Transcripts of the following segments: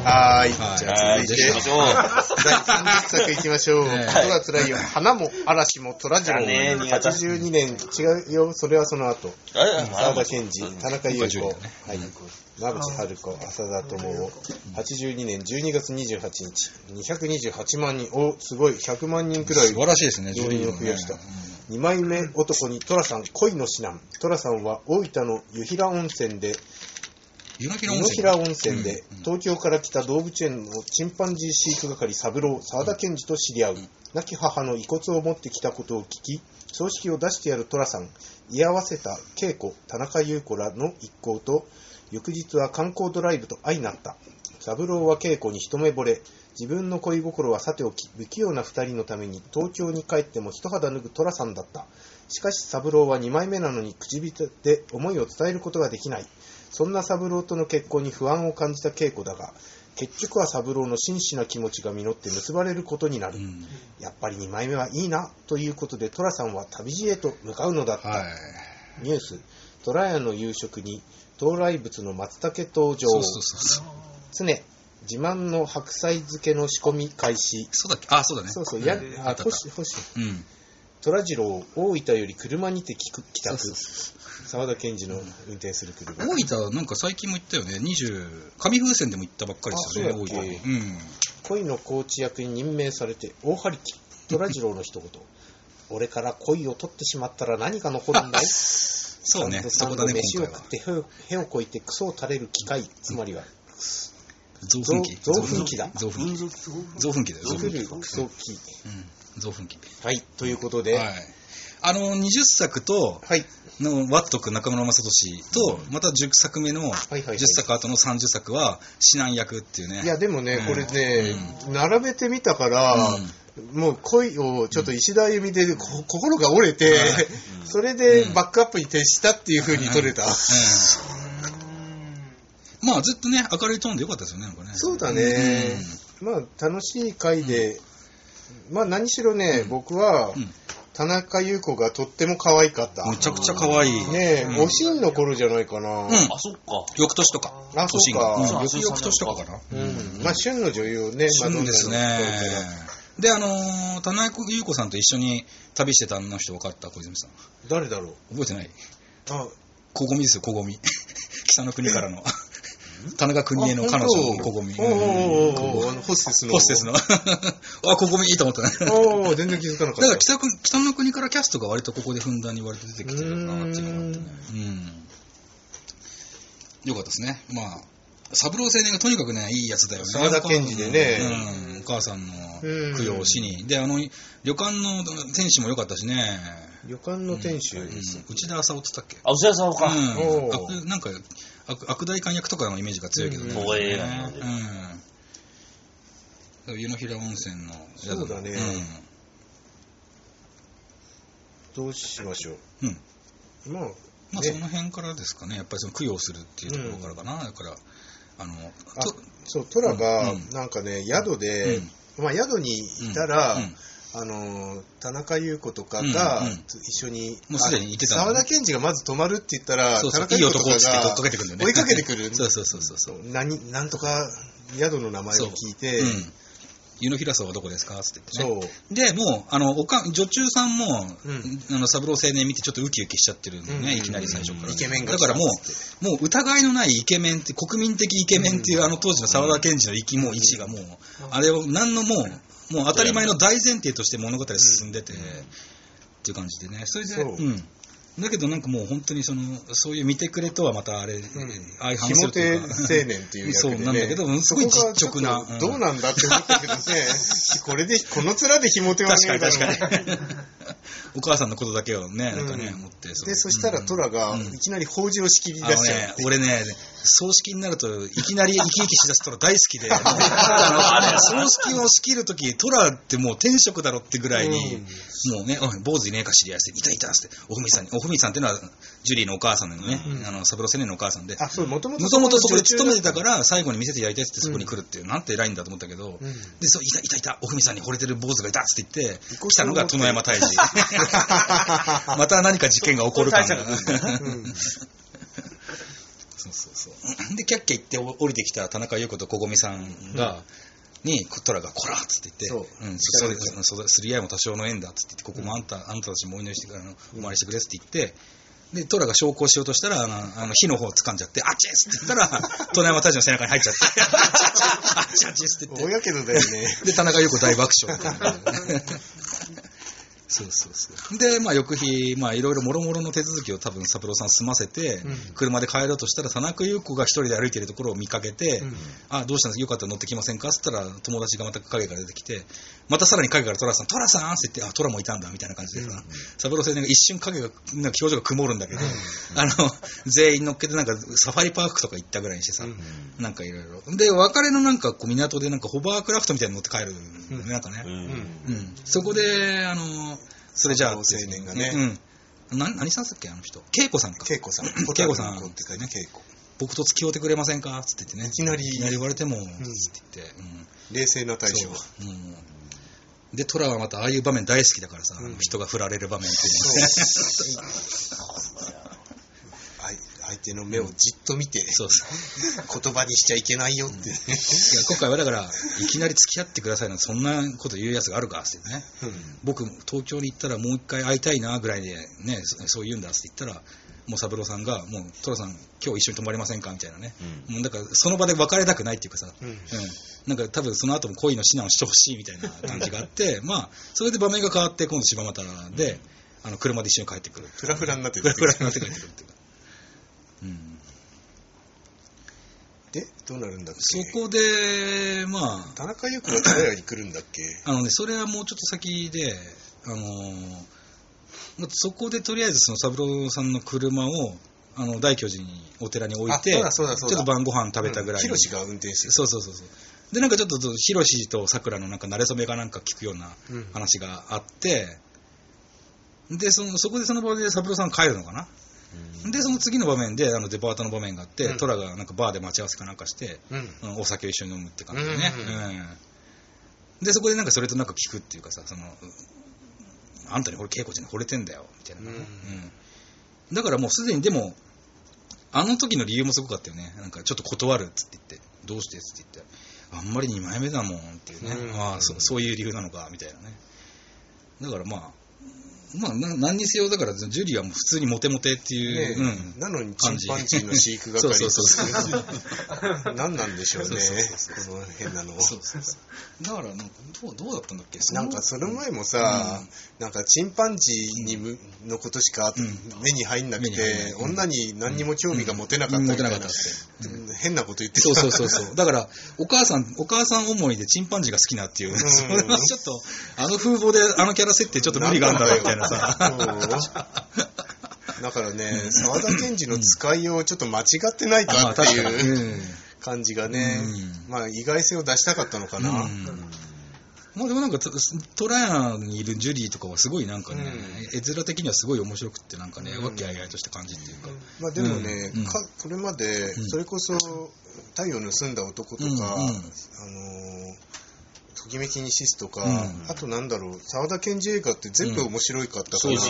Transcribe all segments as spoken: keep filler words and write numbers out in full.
はーい。 はいじゃあ続いて、 行きましょう。 だいさんじゅっさくいきましょう。 ねトラつらいよ。花も嵐も虎次郎。 だね新潟はちじゅうにねん、違うよ。それはその後。 あ沢田研二、田中優子、 今回はい、馬淵春子、浅田智夫、はちじゅうにねんじゅうにがつにじゅうはちにち、にひゃくにじゅうはちまんにん、お、すごい、ひゃくまんにんくらい素晴らしいですね、 動員を増やした。 ねにまいめ男に寅さん、恋の指南。寅さんは大分の湯平温泉で、 湯の平湯温泉。 の平温泉で、 うんうん東京から来た動物園のチンパンジー飼育係三郎、沢田研二と知り合う。亡き母の遺骨を持ってきたことを聞き、葬式を出してやる寅さん、居合わせた恵子、田中優子らの一行と、翌日は観光ドライブと相なった。三郎は恵子に一目惚れ、自分の恋心はさておき、不器用な二人のために東京に帰っても一肌脱ぐ寅さんだった。しかし三郎は二枚目なのに口人で思いを伝えることができない。そんな三郎との結婚に不安を感じた恵子だが、結局は三郎の真摯な気持ちが実って結ばれることになる。 うん。 やっぱり二枚目はいいなということで寅さんは旅路へと向かうのだった。 はい。 ニュース、虎屋の夕食に到来物の松茸登場。 そうそうそうそう。 常、自慢の白菜漬けの仕込み開始。 そうだっけあ、そうだね。 そうそう、や、 んああ、 ったあった星、星。 うん。 虎次郎、大分より車にて帰宅。 そうそう沢田研二の運転する車。 大分なんか最近も行ったよね。にじゅう紙風船でも行ったばっかりですよね。 あそうだっけ大分に。うん。 恋のコーチ役に任命されて大張り切り。虎次郎の一言。俺から恋を取ってしまったら何が残るんだい。 そうね。そ三度こだね飯を今回は。 食ってへをへをこいてクソを垂れる機械。つまりは臓奮起。 臓奮起だ臓奮起。臓奮起だよ。臓作る奮起。 クソ機。 うん。臓奮起。 はい、ということで、 はい。あのにじゅっさくとはい、 のワットク中村雅俊とまたじゅっさくめのはいはいはいじゅっさく後のさんじゅっさくは指南役っていうね。 いやでもね、 うんこれね、並べてみたから、もう恋をちょっと石田由美でこ心が折れて、 うんそれでバックアップに徹したっていう風に取れた、 うんうんまあずっとね明るいトーンでよかったですよねなんかね。 そうだね、まあ楽しい回で、まあ何しろね、僕はうん田中優子がとっても可愛かった。 むちゃくちゃ可愛い。 ねえ、 うんおしんの頃じゃないかな。 うんあ、そっか。 翌年とか。 あそうか年がうんそう翌々年とかかな。 うん、まあ旬の女優をね、 旬ですねマドンナの頃から。 であのー田中優子さんと一緒に旅してたあの人分かった小泉さん。 誰だろう。 覚えてない？ あ、 小ゴミですよ小ゴミ。北の国からの。田中邦衛の彼女の小ゴミ。 おーおーおーおーあのホステスの。 ホステスの。あ、小ゴミいいと思ったね。 おー全然気づかなかった。 だから北く北の国からキャストが割とここでふんだんに割と出てきてるなっていうのがあってね。うん。よかったですね。まあ、三郎青年がとにかくね、いいやつだよね。 沢田研二でねうん。お母さんの供養をしに。で、あの、旅館の店主も良かったしね。 旅館の店主。 うん内田浅尾って言ったっけあ、内田さんか。 うん。 おー悪なんか、悪悪大官役とかのイメージが強いけどね。 うん東映なのでうん。湯の平温泉の宿そうだねどうしましょう。 うん。うん。 まあ、 まあ、 ねその辺からですかね、やっぱりその供養するっていうところからかな、だから、あの、 あとそう、トラがうん、 なんかね、宿で、まあ、宿にいたら、 うんうんあの、田中優子とかがうんうん一緒に、 もうすでにいてたの沢田研二がまず泊まるって言ったら、 そうそう田中優子とかいい男っつって追っがかけてくるんだよね追いかけてくる。 そうそうそうそうそう。 何、なんとか宿の名前を聞いて、 うん。湯の平荘はどこですかって言ってね。 そう。 で、もう、あの、おかん、女中さんも、 うんあの、三郎青年見てちょっとウキウキしちゃってるんだよね、 うんいきなり最初から。 イケメンがだからもう、もう疑いのないイケメンって、国民的イケメンっていうあの当時の沢田研二の意気も位置がもう、あれを何のもう、もう当たり前の大前提として物語進んでて、っていう感じでね。それで、 そううん。だけどなんかもう本当にその、そういう見てくれとはまたあれ、相反ひもするというか。 て青年っていう役で、ね、 そうなんだけどすごい実直なそこがちょっとどうなんだって思ったけどね、これで、この面でひもてはねえだろう確かに確かに。お母さんのことだけをね、なんかね、 うん思って。 で、そしたらトラがいきなり法事を仕切りあの出しちゃうね、俺ね、葬式になるといきなり生き生きしだすトラ大好きで、あの葬式を仕切るとき、トラってもう天職だろってぐらいに、もうね、おい坊主いねえか知り合いして、いたいたって、おふみさんに、おふみさんっていうのは、ジュリーのお母さんのね、あの、サブロ青年のお母さんで、 あ、そう、もともともともとそこで勤めてたから、最後に見せてやりたいってそこに来るっていう、なんて偉いんだと思ったけど、 うんで、そう、いたいたいた、おふみさんに惚れてる坊主がいたって言って、来たのが殿山大治。また何か事件が起こる感が。 うんそうそうそう。で、キャッキャ言って降りてきた田中優子と小込さんが、うん、に、トラが、こらっつって言って、そう、うん、それ、それ、すり合いも多少の縁だっつって言って、ここもあんた、うん、あんたたちもお祈りしてくれ、あの、お参りしてくれって言って、で、トラが昇降しようとしたら、あの、あの火の方を掴んじゃって、あっちーって言ったら、殿山大治の背中に入っちゃって、あっちーって言って。 大やけどだよね。 で、田中優子大爆笑みたいな。そうそうそう。で、まあ、翌日、まあ、いろいろもろもろの手続きを多分、三郎さん済ませて、うん、車で帰ろうとしたら、田中優子が一人で歩いてるところを見かけて、うん、あ、どうしたんですか、よかったら乗ってきませんかって言ったら、友達がまた影から出てきて、またさらに影からトラさん、トラさんって言って、あ、トラもいたんだ、みたいな感じでさ、三郎青年が一瞬影が、なんか表情が曇るんだけど、うん、あの、全員乗っけて、なんか、サファリパークとか行ったぐらいにしてさ、うん、なんかいろいろ。で、別れのなんか、こう、港でなんか、ホバークラフトみたいに乗って帰る、うん、なんかね、うんうん。そこで、あの、それじゃあ、青年がね。 うん。な、何さんだっけ、あの人。恵子さんか。 恵子さん。 恵子さん。って書いて、恵子。僕と付き合ってくれませんかつって言ってね。 いきなり。 いきなり言われても、つって言って。 冷静な対処。 うん。で、トラはまたああいう場面大好きだからさ、人が振られる場面っていうのね。 相手の目をじっと見て、そうそう言葉にしちゃいけないよって、ね、うん、いや今回はだからいきなり付き合ってくださいなんてそんなこと言うやつがあるかってね、うん、僕東京に行ったらもう一回会いたいなぐらいでねそう言うんだって言ったらもう三郎さんがもうトラさん今日一緒に泊まりませんかみたいなね、うん、もうだからその場で別れたくないっていうかさ、うんうん、なんか多分その後も恋の指南をしてほしいみたいな感じがあってまあそれで場面が変わって今度柴又で、うん、あの車で一緒に帰ってくるフラフラになってくるフラフラになって帰ってくるっていうかうん、 でどうなるんだっけそこでまあ田中優子がトラヤに来るんだっけあのねそれはもうちょっと先であのー、そこでとりあえずその三郎さんの車をあの大巨寺にお寺に置いてちょっと晩ご飯食べたぐらい、 ヒロシが運転してるそうそうそうそうでなんかちょっとヒロシとさくらのなんか馴れ初めがなんか聞くような話があって、うん、でそのそこでその場で三郎さん帰るのかなでその次の場面であのデパートの場面があって、うん、トラがなんかバーで待ち合わせかなんかして、うん、お酒を一緒に飲むって感じでね、うんうんうん、でそこでなんかそれとなんか聞くっていうかさそのあんたにこれ恵子ちゃんに惚れてんだよみたいな、うんうん、だからもうすでにでもあの時の理由もすごかったよねなんかちょっと断るっつって言ってどうしてっつって言ってあんまりにまいめだもんっていうね、うん、ああ そ, そういう理由なのかみたいなねだからまあまあ、何にせよだからジュリーはもう普通にモテモテっていう、ねうん、なのにチンパンジーの飼育係そうそうそう何なんでしょうねこの変なのそうそうそうだからなんかどう、どうだったんだっけなんかその前もさ、うん、なんかチンパンジーにむのことしか目に入んなくて、うん、女に何にも興味が持てなかったみたいな、うんうん、変なこと言ってたそうそうそうそうだからお母さんお母さん思いでチンパンジーが好きなっていう、うん、それはちょっとあの風貌であのキャラ設定ちょっと無理があるんだろうみたいなだからね、沢田研二の使いようちょっと間違ってないかっていう感じがね、うん、まあ意外性を出したかったのかな。うん、 まあでもなんかトラヤンにいるジュリーとかはすごいなんかね、うん、絵面的にはすごい面白くってなんかね、うん、わきあいあいとした感じっていうか。 まあでもね、うん、かこれまでそれこそ太陽を盗んだ男とか、うんうん、あのーときめきにシスとか、うん、あとなんだろう沢田研二映画って全部面白いかったから、うん、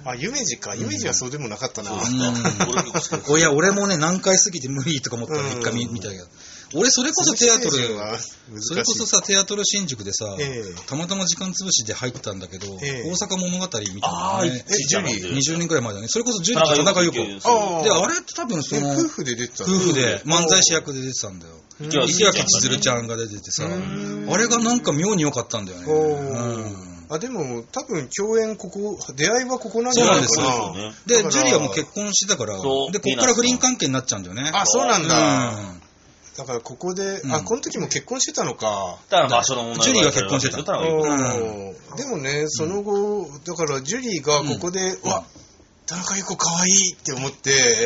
あ夢二か夢二はそうでもなかったな、うんうん、いや俺もね何回過ぎて無理とか思ったら一回見たけど俺それこそテアトルそれこそさテアトル新宿でさ、えー、たまたま時間潰しで入ったんだけど、えー、大阪物語みたいなねにじゅうねんくらい前だねそれこそジュリーと田中優子であれって多分その夫婦で出てた夫婦で漫才師役で出てたんだよ池脇千鶴ちゃんが出ててさあれがなんか妙に良かったんだよね、 うん、あでも多分共演ここ出会いはここなんじゃないかなそうなんですよでジュリーはもう結婚してたからでこっから不倫関係になっちゃうんだよねあそうなんだ、うんだからここで、うん、あ、この時も結婚してたのか。 だから場所の問題ジュリーが結婚してた。うん、 でもね、その後、だからジュリーがここで、うん、わ、田中優子可愛いって思って。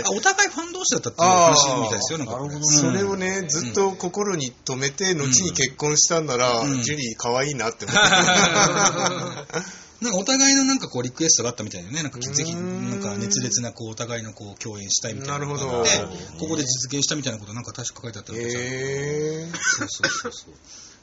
あ、お互いファン同士だったっていう話みたいですよ、なんか。 それをね、ずっと心に留めて、後に結婚したんなら、うん、ジュリー可愛いなって思って。 なんかお互いのなんかこうリクエストがあったみたいだよね。なんかぜひなんか熱烈なこうお互いのこう共演したいみたいなのがあって、ここで実現したみたいなことなんか確か書いてあったわけさ。へー。そうそうそうそう。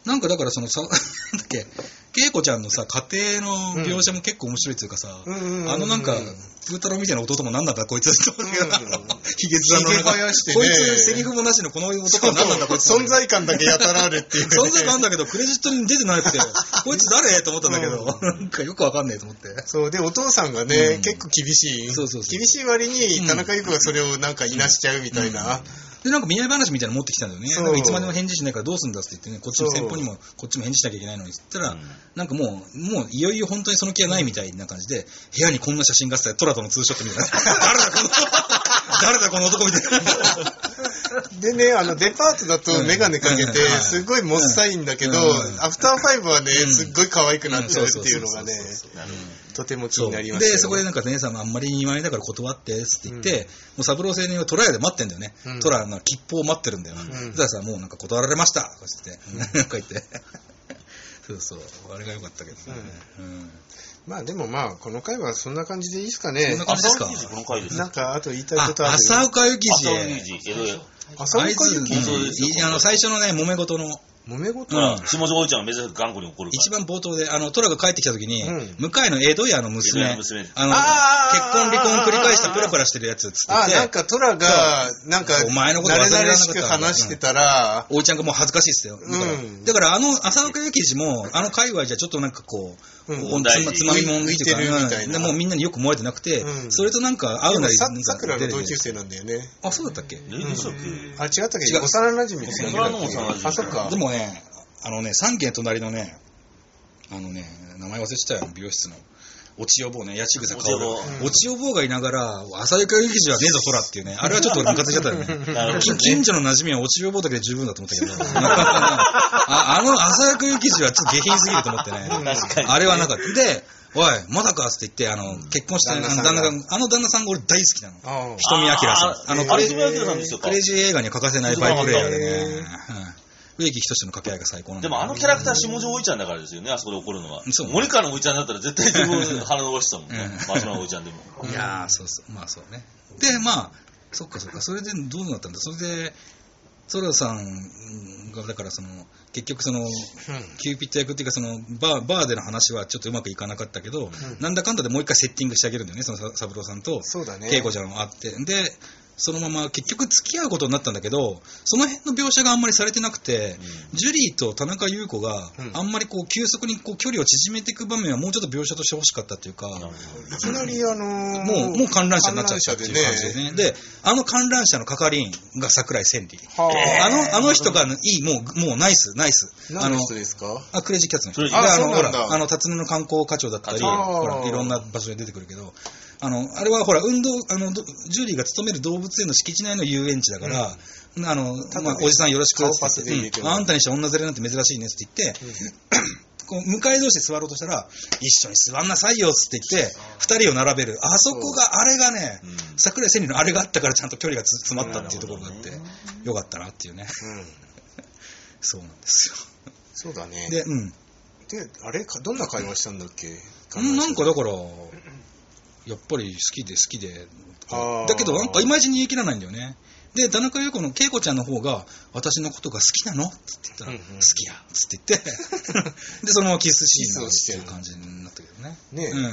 なんかだからそのさ、なんだっけ、恵子ちゃんのさ、家庭の描写も結構面白いっていうかさ、うん、あのなんか、プー太郎みたいな弟も何なんだこいつ、うん、ヒゲ面のなんか、ね、こいつセリフもなしのこの男は何なんだこいつ。 存在感だけやたらあるっていう、ね。 存在感あるんだけど、クレジットに出てなくて、こいつ誰と思ったんだけど、うん、なんかよくわかんねえと思って。 そう、で、お父さんがね、うん、結構厳しい。そうそうそう。厳しい割に、田中優子がそれをなんかいなしちゃうみたいな。うんうんで、なんか見合い話みたいなの持ってきたんだよね。なんかいつまでも返事しないからどうすんだって言ってね、こっちも先方にもこっちも返事しなきゃいけないのにって言ったら、うん、なんかもう、もういよいよ本当にその気がないみたいな感じで、部屋にこんな写真があってトラとのツーショットみたいな。誰だこの、誰だこの男みたいな。 でね、あのデパートだとメガネかけて、すごいもっさいんだけど、アフターファイブはね、すっごい可愛くなっちゃうっていうのがね、とても気になりましたよ。 で、そこでなんか姉さんがあんまりにまいだから断ってって言って、うん、もう三郎青年はトラ屋で待ってんだよね。うん、トラの切符を待ってるんだよ。うん、そしたらさ、もうなんか断られましたとか言って、うん、なんか言って。そうそう、あれが良かったけどね。うんうんまあでもまあこの回はそんな感じでいいですかね。 そんな感じですか。 この回です。 なんかあと言いたいことある。 浅岡幸二。 浅岡幸二。江戸浅岡幸二。 あの最初のね揉め事の。 揉め事。 うん。下條おいちゃんが珍しく頑固に怒るから。 一番冒頭であのトラが帰ってきた時に、うん、向かいの江戸屋の娘、あの結婚離婚繰り返したプラプラしてるやつっつって。 あなんかトラがなんかお前のこと忘れられなかった。 話してたら、 うん、おいちゃんがもう恥ずかしいっすよ。だから、うん、だからあの浅岡幸二もあの界隈じゃちょっとなんかこう。うん、つまみもんみたいな。でもみんなによく思われてなくて、うん、それとなんか合うなり。 さくらの同級生なんだよね。 あ、そうだったっけ？ うん、あ、違ったっけ？幼馴染ですよね。 あ、 そっか。 でもね、あのね、三軒隣のね、あのね、名前忘れちゃったよ、美容室の。落ち予防ね、八千草薫。落ち予防がいながら、浅井会議士はねえぞ、空っていうね。あれはちょっと俺ムカついちゃったよね。近所の馴染みは落ち予防だけで十分だと思ったけど。あ, あの浅井会議士はちょっと下品すぎると思ってね。 確かに。 あれはなかった。で、おい、まだかって言って、あの、結婚したあの旦那さん、あの旦那さんが俺大好きなの。瞳明さん。 あの、クレイジー明さんですよ。 クレイジー映画には欠かせないバイプレイヤーでね。植木仁の掛け合いが最高なんだ。 でもあのキャラクター下條おいちゃんだからですよね、あそこで怒るのは。森川のおいちゃんだったら絶対自分腹伸ばしてたもんね。松島のおいちゃんでも。 いやー、そうそう、まあそうね。で、まあ、そっかそっか、それでどうなったんだ。それで、ソラさんが、だからその、結局その、うん、キューピッド役っていうかそのバー、バーでの話はちょっとうまくいかなかったけど、うん、なんだかんだでもう一回セッティングしてあげるんだよね、その三郎さんと、恵子ちゃんがあって。で、そのまま結局付き合うことになったんだけど、その辺の描写があんまりされてなくて、うん、ジュリーと田中優子があんまりこう急速にこう距離を縮めていく場面はもうちょっと描写として欲しかったっていうか、うん、 いきなりあのー、 もう、もう観覧車になっちゃったっていう感じでね。で、あの観覧車の係員が桜井千里。あの、あの人がいい、もう、もうナイス、ナイス。 何の人ですか？ あ、クレイジーキャッツの人。 あ、あの、 ほら、あの、辰巳の観光課長だったり、ほら、いろんな場所で出てくるけど、あの、あれはほら、運動、あの、ジュリーが勤める動物園の敷地内の遊園地だから、うん、あの、まあ、おじさんよろしくって言って、うん、あんたにして女連れなんて珍しいねって言って、うん、こう向かい同士で座ろうとしたら、一緒に座んなさいよって言って、二人を並べる。あそこが、あれがね、うん、桜井千里のあれがあったからちゃんと距離が詰まったっていうところがあって、よかったなっていうね。うん、そうなんですよ。 そうだね。 で、うん。 で、あれどんな会話したんだっけ？ なんかだから、やっぱり好きで好きで。だけどなんかいまいち逃げ切らないんだよね。で、田中優子の恵子ちゃんの方が、私のことが好きなのって言ったら、うんうん、好きやっつって言って、で、そのままキスシーンをしてる感じになったけどね。ねえ。うん。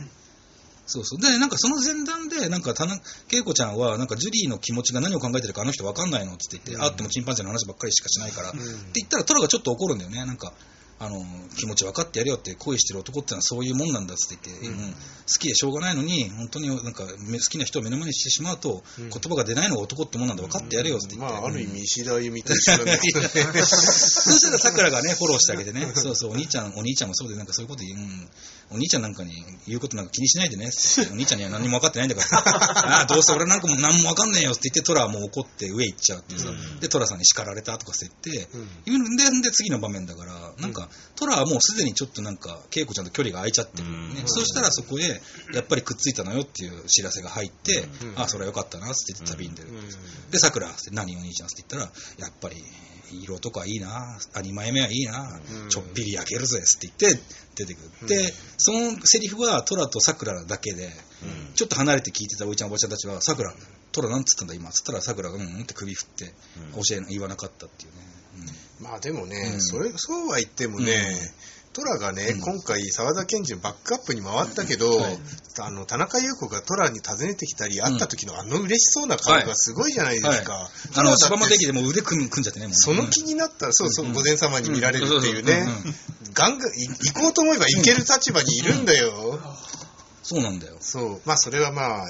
そうそう。で、なんかその前段で、なんか田中恵子ちゃんは、なんかジュリーの気持ちが何を考えてるかあの人分かんないのって言って、うん、あってもチンパンジーの話ばっかりしかしないから、うん、って言ったらトラがちょっと怒るんだよね。なんか、あの気持ち分かってやれよって恋してる男ってのはそういうもんなんだって言って、うんうん、好きでしょうがないのに本当になんか好きな人を目の前にしてしまうと、うん、言葉が出ないのが男ってもんなんだ分かってやれよって言って、 うんまあ、ある意味石田由美と一緒なんだけどねそしたらさくらがねフォローしてあげてねそうそうお兄ちゃんお兄ちゃんもそうでなんかそういうこと言う、うん、お兄ちゃんなんかに言うことなんか気にしないでねって言ってお兄ちゃんには何も分かってないんだからああどうせ俺なんかも何も分かんねえよって言ってトラはもう怒って上行っちゃうってさ、うん、でトラさんに叱られたとかって言って、うん、で, で次の場面だからなんか、うん、トラはもうすでにちょっとなんか恵子ちゃんと距離が空いちゃってる、ねうん、そしたらそこへやっぱりくっついたのよっていう知らせが入って、うん、ああそれはよかったなって言って旅に出る、うん、でさくらって何お兄ちゃんって言ったらやっぱり色とかいいなあにまいめはいいな、うん、ちょっぴり焼けるぜって言って出てくる、うん、でそのセリフはトラとさくらだけで、うん、ちょっと離れて聞いてたおいちゃんおばちゃんたちはさくらトラなんつったんだ今つったらさくらがうんうんって首振って教え言わなかったっていうね、 うん、まあでもね、 うん、 それそうは言ってもね、うん、トラがね、うん、今回沢田研二のバックアップに回ったけど、うんはい、あの田中優子がトラに訪ねてきたり会った時のあの嬉しそうな顔がすごいじゃないですか、はいはい、 あの柴又駅でもう腕組んじゃってねもうねその気になったらそうそう、うん、御前様に見られるっていうね、ガンガン行こうと思えば行ける立場にいるんだよ、うんそうなんだよ。 そう。まあ、それはまあ、うん、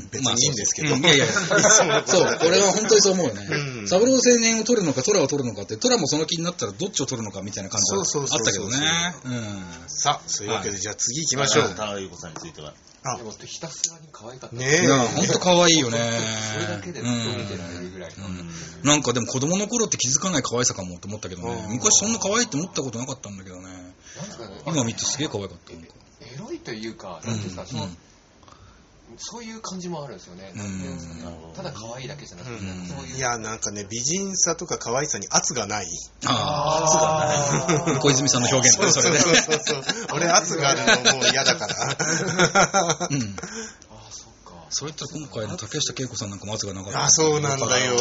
別にいいんですけど。 まあ、そうそううん、いやいや、そう、俺は本当にそう思うよね。うん、三郎青年を取るのか、トラを取るのかって、トラもその気になったらどっちを取るのかみたいな感じがあったけどね。 さあ、そういうわけで、はい、じゃあ次行きましょう。 田中優子さんについては。 あ、でもひたすらに可愛かった。 ねえ。いや、ほんと可愛いよね。 それだけでずっと見てられるぐらいの、うんうん。 なんかでも子供の頃って気づかない可愛さかもと思ったけどね。昔そんな可愛いって思ったことなかったんだけどね。今見てすげえ可愛かった。 エロいというか、なんですか、その、そういう感じもあるんですよね。なんていうんですかね。ただ可愛いだけじゃなくて、そういう。 いや、なんかね、美人さとか可愛さに圧がない。 ああ、圧がない。小泉さんの表現だね、それで。 そうそうそうそう。俺、圧があるのもう嫌だから。うん。 それって今回の竹下恵子さんなんかも圧がなかった。 あ、そうなんだよ。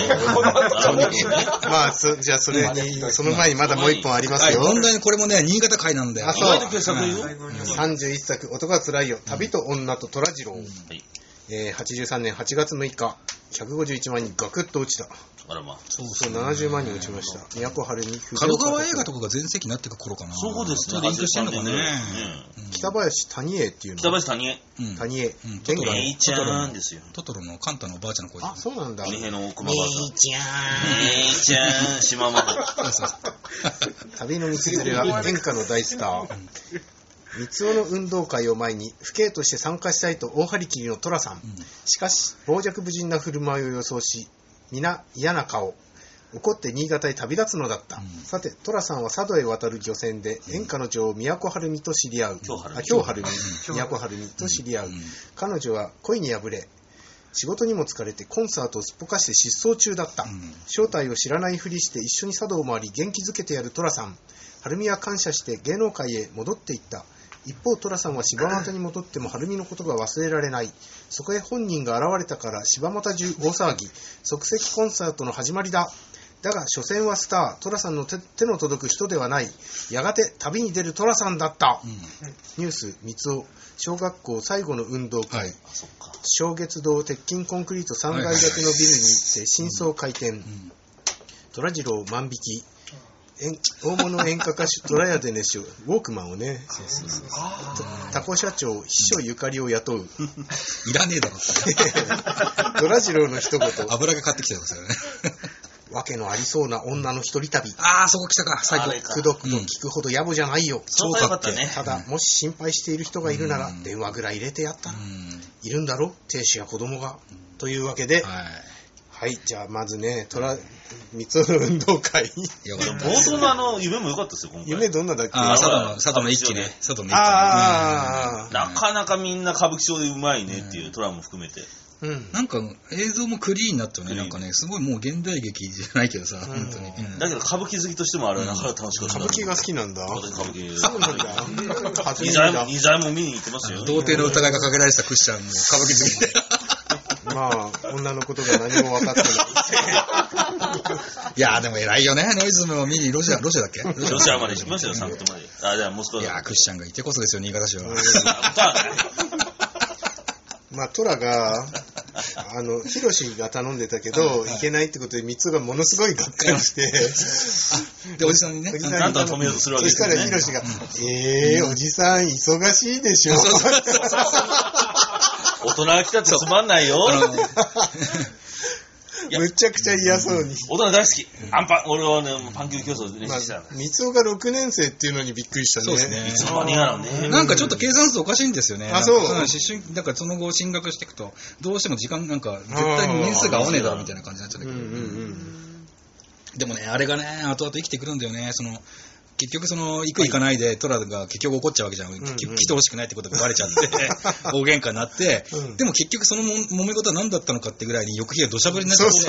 まあ、そじゃあそれに、その前にまだもう一本ありますよ。 問題にこれもね、新潟会なんだよ。 あ、そう。さんじゅういっさく、男はつらいよ。旅と女と虎次郎。えー、はちじゅうさんねんはちがつむいか、ひゃくごじゅういちまんにんガクッと落ちた。 あらまあ。 そうそう、ななじゅうまんにん落ちました。都春に角川映画とかが全盛期になっていく頃かな。 そうですね。 リンクしてんのかね。 北林谷栄っていうの。 北林谷栄。 谷栄。 トトロのちゃんですよ。 トトロのカンタのおばあちゃんの声。 あ、そうなんだ。 二平の熊ばあさん。 めいちゃん。めいちゃん、島本。 旅の道連れは演歌の大スター。三つ男の運動会を前に父兄として参加したいと大張り切りの寅さん、うん、しかし傍若無人な振る舞いを予想し皆嫌な顔怒って新潟へ旅立つのだった、うん、さて寅さんは佐渡へ渡る漁船で演歌の女王都はるみと知り合う、 京はるみ都はるみと知り合う、うん、彼女は恋に破れ仕事にも疲れてコンサートをすっぽかして失踪中だった、うん、正体を知らないふりして一緒に佐渡を回り元気づけてやる寅さん。はるみは感謝して芸能界へ戻っていった。一方寅さんは柴又に戻っても晴美のことが忘れられない。そこへ本人が現れたから柴又中大騒ぎ。即席コンサートの始まりだ。だが所詮はスター、寅さんの 手, 手の届く人ではない。やがて旅に出る寅さんだった、うん、ニュース三つお小学校最後の運動会、はい、正月堂鉄筋コンクリートさんがい建てのビルにて新装開店、寅次郎万引き大物演歌歌手トラヤで熱唱ウォークマンをねタコ社長秘書ゆかりを雇ういらねえだろ寅次郎の一言油が買ってきてますよねわけのありそうな女の一人旅。 ああそこ来たか最高。 くどくど聞くほど野暮じゃないよ、うん、 そうかったね。 ただもし心配している人がいるなら電話ぐらい入れてやったら、うん、いるんだろ亭主や子供が、うん、というわけで、はいはい、じゃあまずね、虎三つの運動会。 冒頭のあの夢も良かったですよ、今回。 夢どんなだっけ？ ああ、佐渡の、佐渡の一期ね。佐渡の一期。 ああ、なかなかみんな歌舞伎町でうまいねっていう、虎も含めて。 うん、なんか映像もクリーンになったよね。なんかね、すごいもう現代劇じゃないけどさ、うん、本当に、うん。 だけど歌舞伎好きとしてもあれはなかなか楽しかった。 歌舞伎が好きなんだ。 私歌舞伎。 そうなんだ。 二罪も、二罪も見に行ってますよ。 童貞の疑いがかけられたクッシャンも歌舞伎好きで。 まあ、女のことが何も分かってない。 いやーでも偉いよね、ノイズムを見に、ロシア、ロシアだっけロシアまで行きましたよ、サンクトまで。あ、じゃあモスクワ。 いやー、クッシャンがいてこそですよ、新潟市は。 まあ、トラが、あの、ヒロシが頼んでたけど、はい、いけないってことで、三つがものすごいがっかりして、 で、おじさんにね、 なんとか止めようとするわけですよね。そしたらヒロシが、えー、おじさん忙しいでしょ。 大人が来たってつまんないよ。 むちゃくちゃ嫌そうに。 大人大好き。アンパン、俺はね、パン球競争で練習した。 三つおがろくねん生っていうのにびっくりしたね。 そうですね。 いつの間にやらね。 なんかちょっと計算数おかしいんですよね。 あ、そう。 思春、だからその後進学していくと、どうしても時間なんか、絶対に年数が合わねえだろみたいな感じになっちゃうんだけど。でもね、あれがね、後々生きてくるんだよね。その、 結局その、行く行かないで、トラが結局怒っちゃうわけじゃん。結局来てほしくないってことがバレちゃって、大喧嘩になって、でも結局そのも揉め事は何だったのかってぐらいに翌日は土砂降りになっちゃって、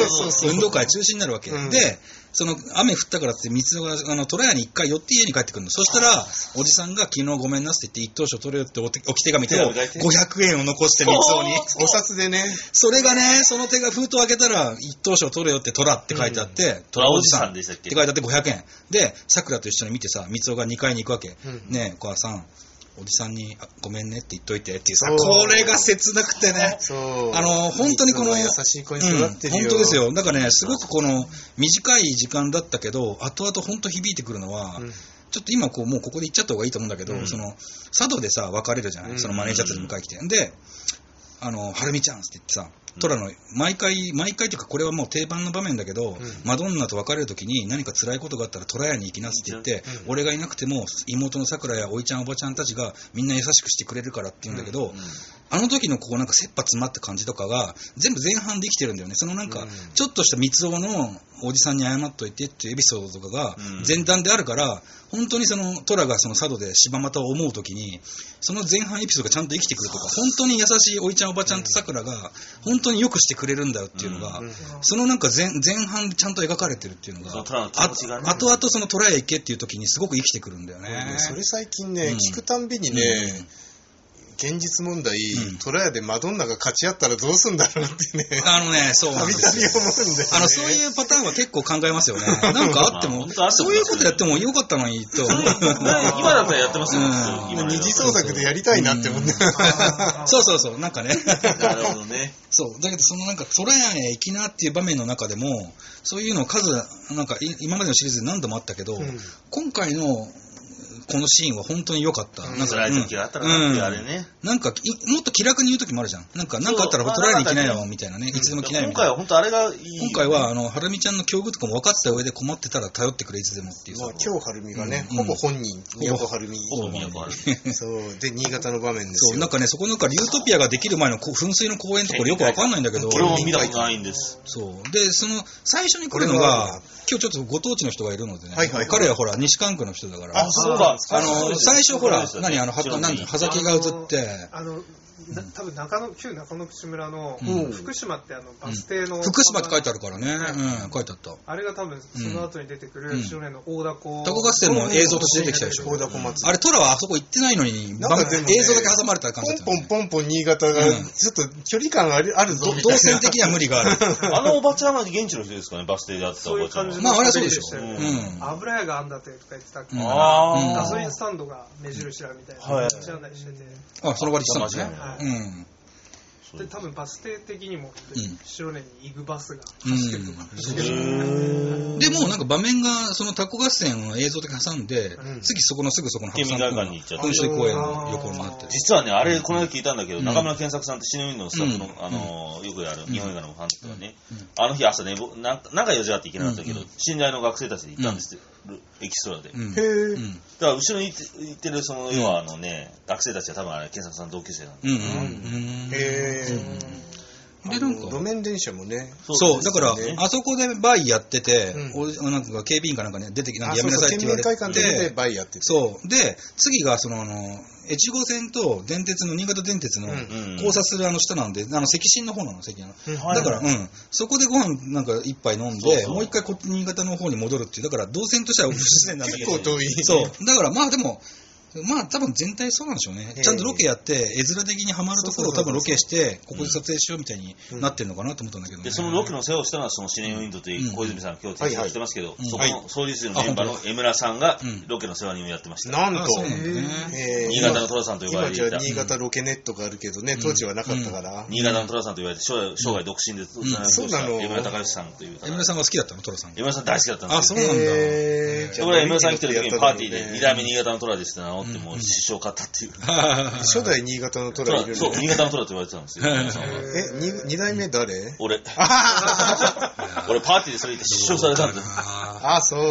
運動会中止になるわけ。で、その雨降ったからって三つ子があの虎屋に一回寄って家に帰ってくるの。そしたらおじさんが昨日ごめんなって言って一等賞取れよって置き手紙とごひゃくえんを残して三つ子にお札でね。 それがね、その手が封筒開けたら一等賞取れよって虎って書いてあって、 虎おじさんでしたっけって書いてあってごひゃくえんで、さくらと一緒に見てさ、三つ子がにかいに行くわけ。ねえお母さん、おじさんにごめんねって言っといてっていうさ、これが切なくてね、 そうあの本当にこの優しい子に育ってるよ、 うん、本当ですよ。だからね、すごくこの短い時間だったけど後々本当響いてくるのは、うん、ちょっと今こうもうここで言っちゃった方がいいと思うんだけど、うん、その佐渡でさ別れるじゃない、うん、そのマネージャーたち迎え来て、であのはるみちゃんって言ってさ、トラの毎回毎回というかこれはもう定番の場面だけど、うん、マドンナと別れる時に何か辛いことがあったらトラ屋に行きなって言って、うん、俺がいなくても妹のさくらやおいちゃんおばちゃんたちがみんな優しくしてくれるからって言うんだけど、うんうん、あの時のこうなんか切羽詰まった感じとかが全部前半できてるんだよね。そのなんかちょっとした三つ男のおじさんに謝っといてっていうエピソードとかが前段であるから、本当にそのトラがその佐渡で柴又を思う時にその前半エピソードがちゃんと生きてくるとか、本当に優しいおいちゃんおばちゃんとさくらが本当によくしてくれるんだよっていうのが、うん、そのなんか 前, 前半でちゃんと描かれてるっていうのが、 その気持ちがね、 あとあとそのトラへ行けっていう時にすごく生きてくるんだよね。 それ最近ね、うん、聞くたんびにね、うん現実問題、うん、トラヤでマドンナが勝ち合ったらどうすんだろうってね。 あのね、そうなんですよ。 思うんで、ね、 あの、そういうパターンは結構考えますよね。なんかあっても、まあ、そういうことやってもよかったのにと。 今だったらやってますよ。 うん、今二次創作でやりたいなって思って。 そうそうそう、なんかね。 なるほどね。 そう、だけどそのなんかトラヤへ行きなっていう場面の中でも、そういうのを数、なんか今までのシリーズで何度もあったけど、うん、今回のこのシーンは本当に良かった。 うん、なんか辛い時があったらなっていうあれね。 うん、なんかもっと気楽に言う時もあるじゃん。なんかなんかあったらトライに行きないよみたいなね。いつでも来ないみたいな。 今回は本当あれがいい。 今回はあのハルミちゃんの境遇とかも分かってた上で困ってたら頼ってくれいつでもっていう。 まあ今日ハルミがね、うん、ほぼ本人、宮古ハルミ。 ほぼ宮古ハルミ。 そうで新潟の場面ですよ。 そうなんかねそこなんかリュートピアができる前の噴水の公園とかよく分かんないんだけど。 これも見たことないんです。 そうでその最初に来るのが今日ちょっとご当地の人がいるのでね。はいはいはい、彼はほら西関区の人だから。 あそうだ。 あの最初ほら、何あの、はざきが映って。 あの、多分中野、旧中野口村の福島ってあのバス停の、うん。 福島って書いてあるからね。うん、書いてあった。 あれが多分その後に出てくる白根の大凧。 タコ合戦も映像として出てきたでしょ。 大凧祭り。 あれ、トラはあそこ行ってないのに、なんかでも、ね、映像だけ挟まれた感じだった、 ね。ポンポンポンポン新潟が、ちょっと距離感あるあるぞ。 動線的には無理がある。 あのおばちゃんは現地の人ですかね、バス停で会ったおばちゃんは。 まあ、あれはそうでしょ。 油屋があんだってとか言ってたっけど、ガソリンスタンドが目印だみたいな話案内してて。 あ、その場にしたんですね。うん。 で多分バス停的にも白根に行くバスが走ってるとか、うん、 でもなんか場面がそのタコ合戦を映像的に挟んで、うん、次そこのすぐそこの県民会館に行っちゃって噴水公園の横になって実はねあれこの間聞いたんだけど、うん、中村健作さんってシネウィンドのスタッフの、うん、あのよくやる日本映画のファンとかね、うん、あの日朝ねなんか用事があって行けなかったけど、うん、信頼の学生たちで行ったんですよ、うん、エキストラで、うん、へー、うん、だから後ろに行ってるその要はあのね、うん、学生たちは多分あれ健作さん同級生なんで、うんうん、 へーでなんか路面電車もねそう、だからあそこでバイやってて、うん、なんか警備員かなんかね出てきてやめなさいって言われて、 県民会館でバイやってて、 そうで次がそのあの越後線と電鉄の新潟電鉄の交差するあの下なんで、あの関新の方なの関の、うん、だから、うん、そこでご飯なんか一杯飲んでそうそうもう一回こ新潟の方に戻るっていうだから動線としては不自然なんだけど結構遠いそうだからまあでもまあ多分全体そうなんでしょうね。ちゃんとロケやって絵面的にはまるところを多分ロケしてここで撮影しようみたいになってるのかなと思ったんだけど、ね、 でそのロケの世話をしたのはそのシネウィンドという小泉さん今日提供してますけど、そこの総理室のメンバーの江村さんがロケの世話人をやってました。 なんと新潟の虎さんと呼ばれていた。 今じゃ新潟ロケネットがあるけどね、当時はなかったから。 新潟の虎さんと言われて生涯生涯独身でそうなの。 江村隆義さんという。 江村さんが好きだったの虎さん。 江村さん大好きだったんですよ。 あそうなんだ。 ところが江村さん来てる時にパーティーでに代目新潟の虎ですって名乗ってもう師匠買ったっていう。 初代新潟の虎いるの。 そう、新潟の虎って言われてたんですよ。 え、二代目誰？ 俺。俺パーティーでそれ言って失笑されたんだよ。 あ、そう。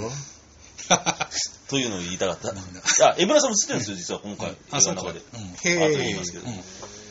というのを言いたかった。いや、江村さんも知ってるんですよ、実は今回。映画の中で。あと言いますけど。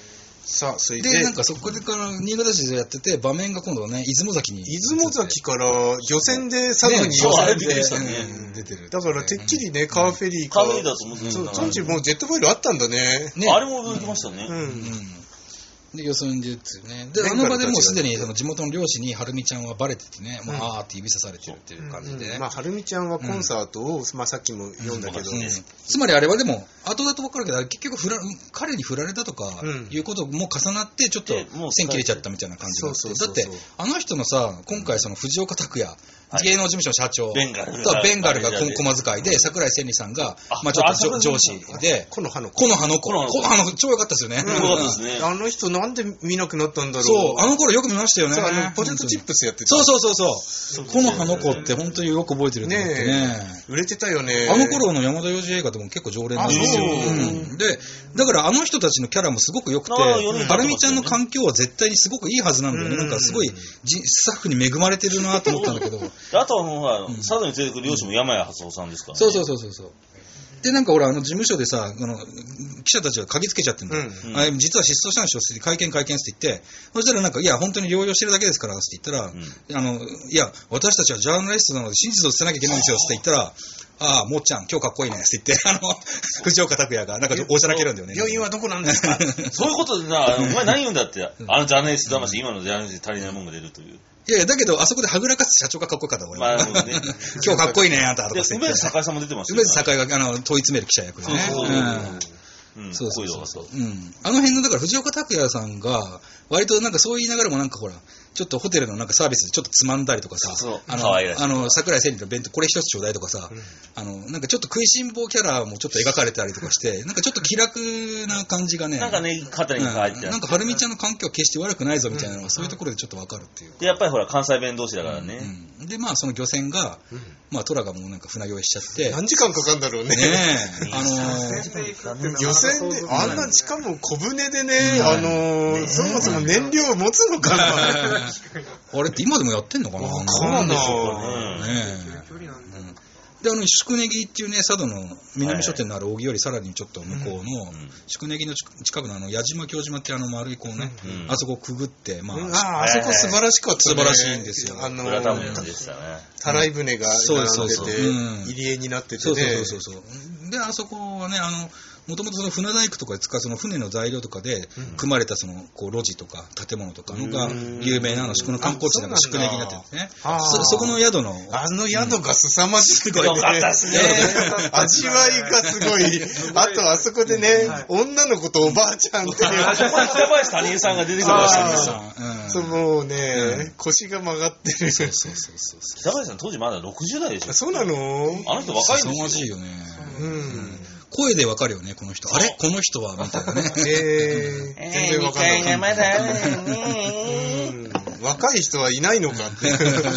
さあ、それで、 で、なんかそこでから新潟市でやってて、場面が今度はね、出雲崎に。 出雲崎から漁船で佐渡にそうあれびっくでりしたね出てる。 だからてっきりね、カーフェリーか。 カーフェリーだと思ってたそう、当時もうジェットフォイルあったんだね。 ねあれも驚きましたね。 うん。 うんで、予想に出てね。で、あの場でもうすでにその地元の漁師に、はるみちゃんはバレててね、もう、あーって指さされてるっていう感じで。 まあ、はるみちゃんはコンサートを、まあさっきも読んだけど、 うんつまりあれはでも、後だと分かるけど、結局振ら、彼に振られたとかうんいうことも重なって、ちょっとでもう線切れちゃったみたいな感じがあって。 そうそうそうそうだって、あの人のさ、今回その藤岡拓也、 はい芸能事務所社長ベンガルとベンガルがマネージャーで駒遣いで、桜井千里さんがあ、 まあちょっとあ上司で、 この葉の子。 この葉の子、 この葉の子この葉の子超良かったですよね。 よかったですね。 あの人なんで見なくなったんだろう。 そう、あの頃よく見ましたよね。 そうあの、ポテトチップスやってた。 そうそうそうそう。この葉の子って本当によく覚えてると思ってね。 ね売れてたよね。 あの頃の山田洋次映画でも結構常連なんですよ。 あそううんで、だからあの人たちのキャラもすごく良くて、 あ四人はるみちゃんの環境は絶対にすごくいいはずなんだよね。 うんなんかすごいじスタッフに恵まれてるなと思ったんだけど。 であとはもうほら、佐渡に連れてくる漁師も山谷初夫さんですからね。 そうそうそうそうそう。で、なんか俺、あの、事務所でさ、あの、記者たちが嗅ぎつけちゃってんだよ。 うんあれ実は失踪したんでしょって会見会見って言って、そしたらなんか、いや、本当に療養してるだけですからって言ったら、あの、いや、私たちはジャーナリストなので真実を伝えなきゃいけないんですよって言ったら、ああ、もっちゃん、今日かっこいいねって言って、あの、藤岡拓也が、なんか、おしゃらけるんだよね。 病院はどこなんですかそういうことでな、お前何言うんだって、あのジャーナリスト魂、今のジャーナリストに足りないもんが出るという。 いやいや、だけど、あそこではぐらかす社長がかっこよかった、俺。 まあ、もうね。 今日かっこいいね、あんた、とかで、 って言って。 梅津栄さんも出てますよ。 梅津栄が、あの、問い詰める記者役でね。 そうそううんうん、 そうそうこそういのがうん。あの辺の、だから藤岡拓也さんが、割となんかそう言いながらもなんかほら、ちょっとホテルのなんかサービスでちょっとつまんだりとかさ、 そうあの、 可愛らしいあの、桜井千里の弁当これ一つちょうだいとかさ、あの、なんかちょっと食いしん坊キャラもちょっと描かれたりとかして、なんかちょっと気楽な感じがね、 なんかね、肩に書いてあって。 うんなんかはるみちゃんの環境は決して悪くないぞみたいなのがそういうところでちょっとわかるっていう。 で、やっぱりほら、関西弁同士だからね。 うんで、まあその漁船が、まあトラがもうなんか船酔いしちゃって、 何時間かかるんだろうね。 ねえ、あのー、 漁船で、あんな、しかも小船でね、あのー、そもそも燃料を持つのかな。 あれって今でもやってんのかなわかんないねえ距離なんだ。 で、あの、宿根木っていうね、佐渡の南書店のある扇よりさらにちょっと向こうの、 ん宿根木の近くのあの、矢島京島ってあの丸いこうね、 うんあそこをくぐって、まあ、 うんああ、あそこ素晴らしかったね。 素晴らしいんですよあの裏タムー、 でしたね。 たらい船がそう並んでて、 そうそううん入り江になっててそうそうね。 そうそうそう。で、あそこはね、あの、もともとその船大工とかで使うその船の材料とかで組まれたそのこう路地とか建物とかのが有名なあの宿の観光地なんか宿根木になってるんですね。 あそうなんだそそこの宿のあの宿が凄まじくてね。 よかったっすね。 味わいがすごい。あと、あそこでね、女の子とおばあちゃんっていう。 あそこに北林谷江さんが出てきましたね。 さん、うん、 そう、もうね、腰が曲がってる。 そうそうそうそう。 北林さん当時まだろくじゅう代でしょ。 そうなのあの人若いん凄まですよ。 じいよね。 うん。 声でわかるよね、この人。あれこの人はみたいなね。 えー、全然わかんない。 がまだね。 うん若い人はいないのかって。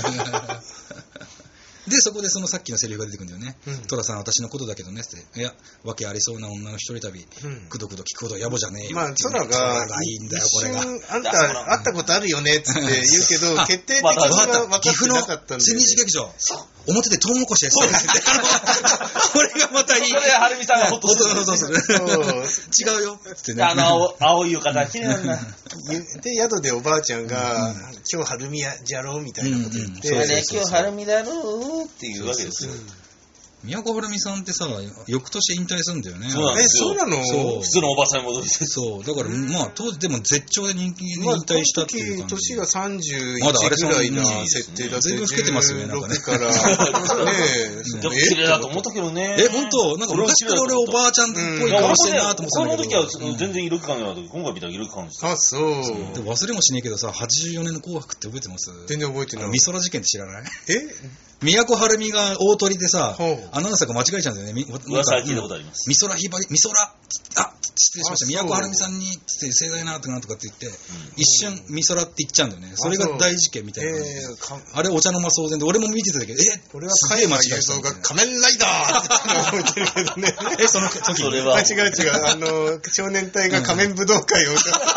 で、そこでそのさっきのセリフが出てくるんだよね。 うんトラさん、私のことだけどねって。いや、わけありそうな女の一人旅。 うんくどくど聞くほど野暮じゃねえよ。 まあ、空空が、 がいいんだよ、こ一れが。 瞬、あんた、会ったことあるよねっつって言うけど、 あ決定的にまだは分かって岐阜のなかったんで。 新日劇場。表でトウモロコシです。これがまたいい。 それではるみさんがホッとする。 そうそうそうそう違うよ。つってね。 あの青青い浴衣、綺麗なんだ。 で、宿でおばあちゃんが、今日春宮じゃろうみたいなこと言っうんうんて、 それで今日春みだろうっていうわけですよ。 宮古はるみさんってさ、翌年引退するんだよね。 え、 そうなんですよそうなのそう普通のおばさんに戻りて。 そう。だから、まあ、当時、でも絶頂で人気に引まあ、 退したっていう感じ。 この時年がさんじゅういちまだあれぐらいなそんな設定だって、 随分老けてますよねなんかねじゅうろくから、ねえ、 ちょっと綺麗だと思ったけどね。 え、本当なんか昔から俺おばあちゃんっぽいいや、俺顔してもね、 んなと思ってたんだけど。 この時は全然色気感がなかったけど、今回見たら色気感ですよ。 あ、そう。 でも忘れもしねえけどさ、はちじゅうよねんの紅白って覚えてます全然覚えてない。 美空事件って知らないえ宮古はるみが大鳥でさほう、 アナウンサーが間違えちゃうんだよね。み噂は聞いたことあります。 美空ひばり、美空、あ、失礼しました。 あそう宮古はるみさんに、つって盛大なとかなんとかって言って、一瞬美空って言っちゃうんだよね。それが大事件みたいな感じで。 えーかあれお茶の間騒然で、俺も見てたけど、えこれはすげえ間違え映像がたみたいな。 仮面ライダーって言ったの覚えてるけどね。 え、その時それはあ、違う違う。あの、少年隊が仮面武道会を、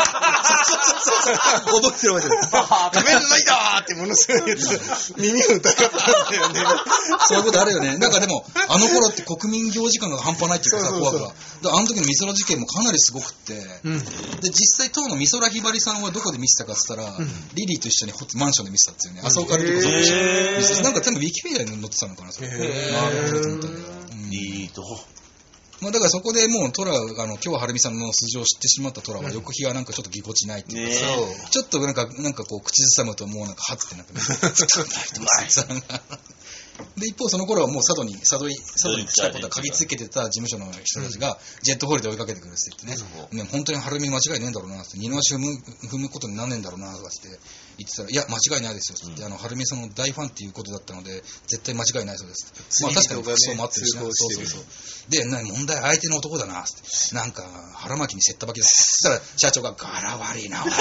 覚えてる覚えてる。 仮面ライダーってものすごいやつ、耳を疑ったんだよね。 そういうことあるよね。なんかでも、あの頃って国民行事感が半端ないっていうかさ、 そうそうそう怖くは。だからあの時の美空事件もかなりすごくって、うん、で実際当の美空ひばりさんはどこで見せたかって言ったら、うん、リリーと一緒にマンションで見せたっていうね、浅岡リリーと一緒になんか多分ウィキペディアに載ってたのかな、それ。なるほどと思ったんだけど。 リーと。 まあだからそこでもうトラ、あの、今日ははるみさんの素性を知ってしまったトラは、翌日はなんかちょっとぎこちないっていうか、ね、ちょっとなんか、なんかこう、口ずさむともうなんか、はってなんか、で、一方その頃はもう佐渡に、佐渡に、佐渡に来たことは嗅ぎつけてた事務所の人たちが、ジェットホールで追いかけてくるって言ってね、うん、ね本当にはるみ間違いねえんだろうなって、二の足踏む、踏むことになんねえんだろうなとかって言ってたら、いや、間違いないですよって、うん、あの、はるみさんの大ファンっていうことだったので、絶対間違いないそうですって。まあ確かに服装も合ってるしな、そうそうそう。で、な問題相手の男だなって、なんか、腹巻きにせったばきです。そしたら、社長が、柄悪いな、お前。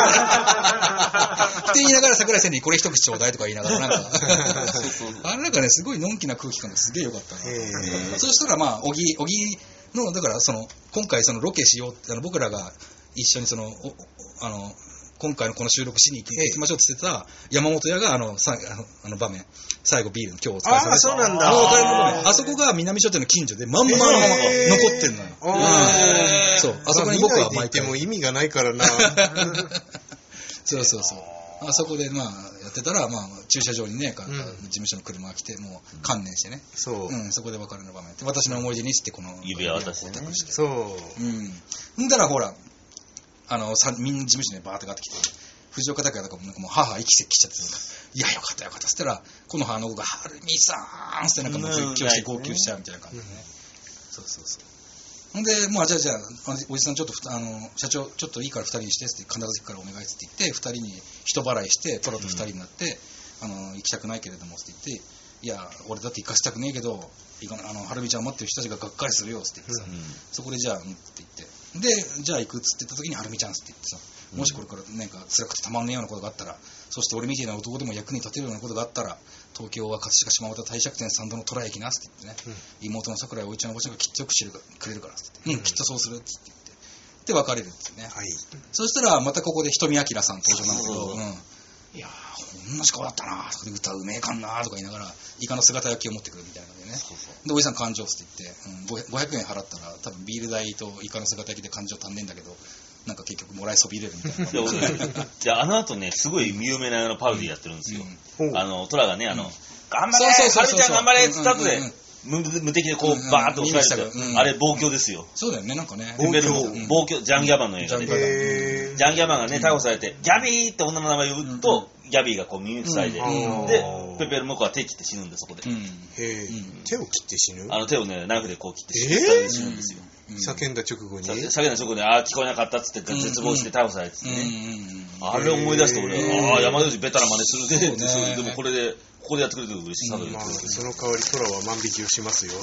って言いながら、桜井先生にこれ一口ちょうだいとか言いながら、なんか、あれなんかね、すごいのんきな空気感がすげえ良かったな。そうしたら、まあ、小木、小木の、だから、その、今回そのロケしようって、あの僕らが一緒にその、おあの、今回のこの収録しに行きましょうって言ってた山本屋があのさあのあの場面、最後ビールの今日お疲れ様です。 ああ、そうなんだ。 あの別れの場面、あそこが南商店の近所でまんまのまま残ってんのよ。うん、そう、あそこに僕は毎回。 見ないで行っても意味がないからな。 そうそうそう。あそこでまあやってたら、まあ駐車場にね、うん、事務所の車が来てもう観念してね。そう。うん、そこで別れの場面で私の思い出にしてこの指輪渡して、 ね、 そう。 うん。んだらほら。あの、さみんな事務所にバーってかかってきて、藤岡拓也とかもなんかもう母息せきしちゃって、いや、よかったよかったっつったら、この母の子が、はるみさーんってなんかもう絶叫して号泣しちゃうみたいな感じでね。そうそうそう。ほんで、まあじゃあじゃあ、おじさんちょっと、あの、社長、ちょっといいから二人にしてって、必ず行くからお願いって言って、二人に人払いして、トラと二人になって、うん、あの、行きたくないけれどもって言って、いや、俺だって行かせたくねえけど、いかあの、はるみちゃんを待ってる人たちががっかりするよって言ってさ、うん、そこでじゃあ、うんって言って、で、じゃあ行くっつって言った時に、はるみちゃんって言ってさ、もしこれからなんか辛くてたまんねえようなことがあったら、そして俺みたいな男でも役に立てるようなことがあったら、東京は葛飾島又帝釈天参道の虎駅なって言ってね、うん、妹の桜井おいちゃんのおばちゃんがきっとよく知るくれるからって言って、うん、うん、きっとそうするって言って、で別れるってね。はい。そしたらまたここで瞳明さん登場なんだけど、うん、いやー、同じ顔だったなーとかで歌うめえかんなーとか言いながら、イカの姿焼きを持ってくるみたいなのでね。そうそうで、おじさん感情って言って、うん、ごひゃくえん払ったら多分ビール代とイカの姿焼きで感情足んねえんだけど、なんか結局もらいそびれるみたいな。 じゃああの後ね、すごい有名なあのパロディやってるんですよ。うん、あの、トラがね、あの、うん、頑張れー、はるみちゃん頑張れーって言った後で、無, 無敵でこう、うんうん、バーッと押されて、うん、あれ暴挙ですよ。 そうだよね、なんかね。 暴挙、暴挙、ジャンギャバンの映画で。ジャンギャバンがね、逮捕されて、ギャビーって女の名前を呼ぶと、うん、ギャビーがこう耳塞いで、うん、で、ペペルモコは手切って死ぬんで、そこで。うん、へー、手を切って死ぬ？ あの手をね、ナイフでこう切って死ぬんですよ。 叫んだ直後に叫んだ直後に、ああ、聞こえなかったっつって絶望して逮捕されてね。あれ思い出して俺、ああ、山田洋次ベタな真似するねって、でもこれで、ここでやってくれてると嬉しい。うん、 まあ、その代わりトラは万引きをしますよ。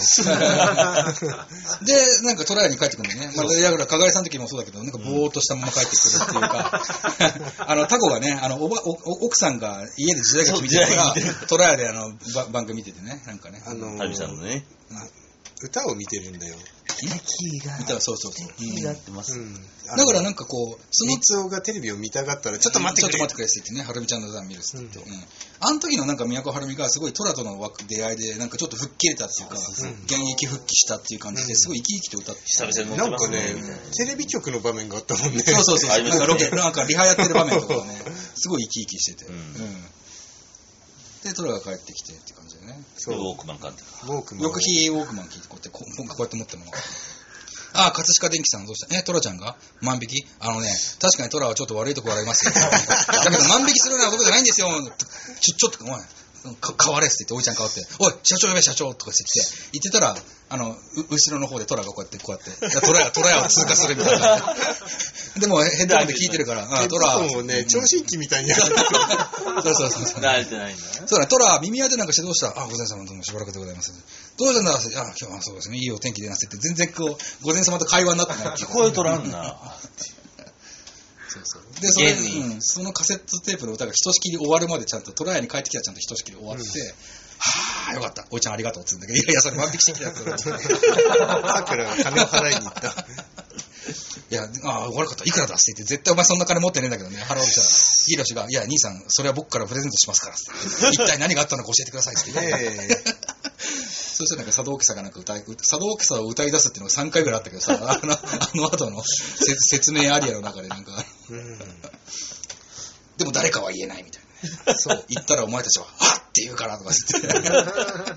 で、なんかトラヤに帰ってくるんだよね。また、やぐら、かがりさんの時もそうだけど、なんかぼーっとしたまま帰ってくるっていうか、あの、タコがね、あのおばお、奥さんが家で時代劇見てるから、トラヤであの番組見ててね、なんかね。 あのー、 はるみさんのね。 歌を見てるんだよ。 敵が歌はそうそうそう敵がってます、うん、 だからなんかこうその三尾がテレビを見たがったらちょっと待ってくれちょっと待ってくれって言ってね、はるみちゃんの歌見るって言って、うんうん、あの時のなんか都はるみがすごいトラとの出会いでなんかちょっと吹っ切れたっていうか、うん、現役復帰したっていう感じですごい生き生きと歌って久々になんかねテレビ局の場面があったもんね。 そうそうそうなんかロケなんかリハやってる場面とかねすごい生き生きしてて、うんうん、でトラが帰ってきてって感じでね。 そうウォークマン買って翌日ウォークマン聞いてこうやってこうやって持ってるのがああ、葛飾電機さんどうしたえ、トラちゃんが万引きあのね、確かにトラはちょっと悪いところありますよ。だけど万引きするような男じゃないんですよ。ちょ、ちょっと、お前、か変われって言って、おいちゃん変わって、おい、社長呼べ、社長とかって言って、言ってたら、あの、後ろの方でトラがこうやって、こうやって、いやトラや、トラやを通過するみたいな。でも、ヘッドホンで聞いてるから、 あトラ。もうね、聴診器みたいにやる。 そうそうそう。慣れてないんだね。 そうだ、トラ、耳当てなんかしてどうしたあ、ご前様どうもしばらくでございます。どうしたんだあ、今日はそうですね、いいお天気でなってって、全然こう、ご前様と会話になってない。 聞こえとらんな。 そうそう。で、それ、うん、そのカセットテープの歌がひとしきり終わるまでちゃんと、トラヤに帰ってきたらちゃんとひとしきり終わって、うん、はぁ、よかった。おいちゃんありがとうって言うんだけど、いやいや、それ万引きしてきたやつだって。 さくらが金を払いに行った。いや、ああ、悪かった。いくらだって言って、絶対お前そんな金持ってねえんだけどね、払おうとしたら、ヒロシが、いや、兄さん、それは僕からプレゼントしますからって。一体何があったのか教えてくださいって言って。 そしたらなんか佐渡さがなんか歌い、佐渡さを歌い出すっていうのがさんかいぐらいあったけどさ、あの、あの後の説明アリアの中でなんか、うん、でも誰かは言えないみたいな。そう、言ったらお前たちは、はっって言うからとか言って。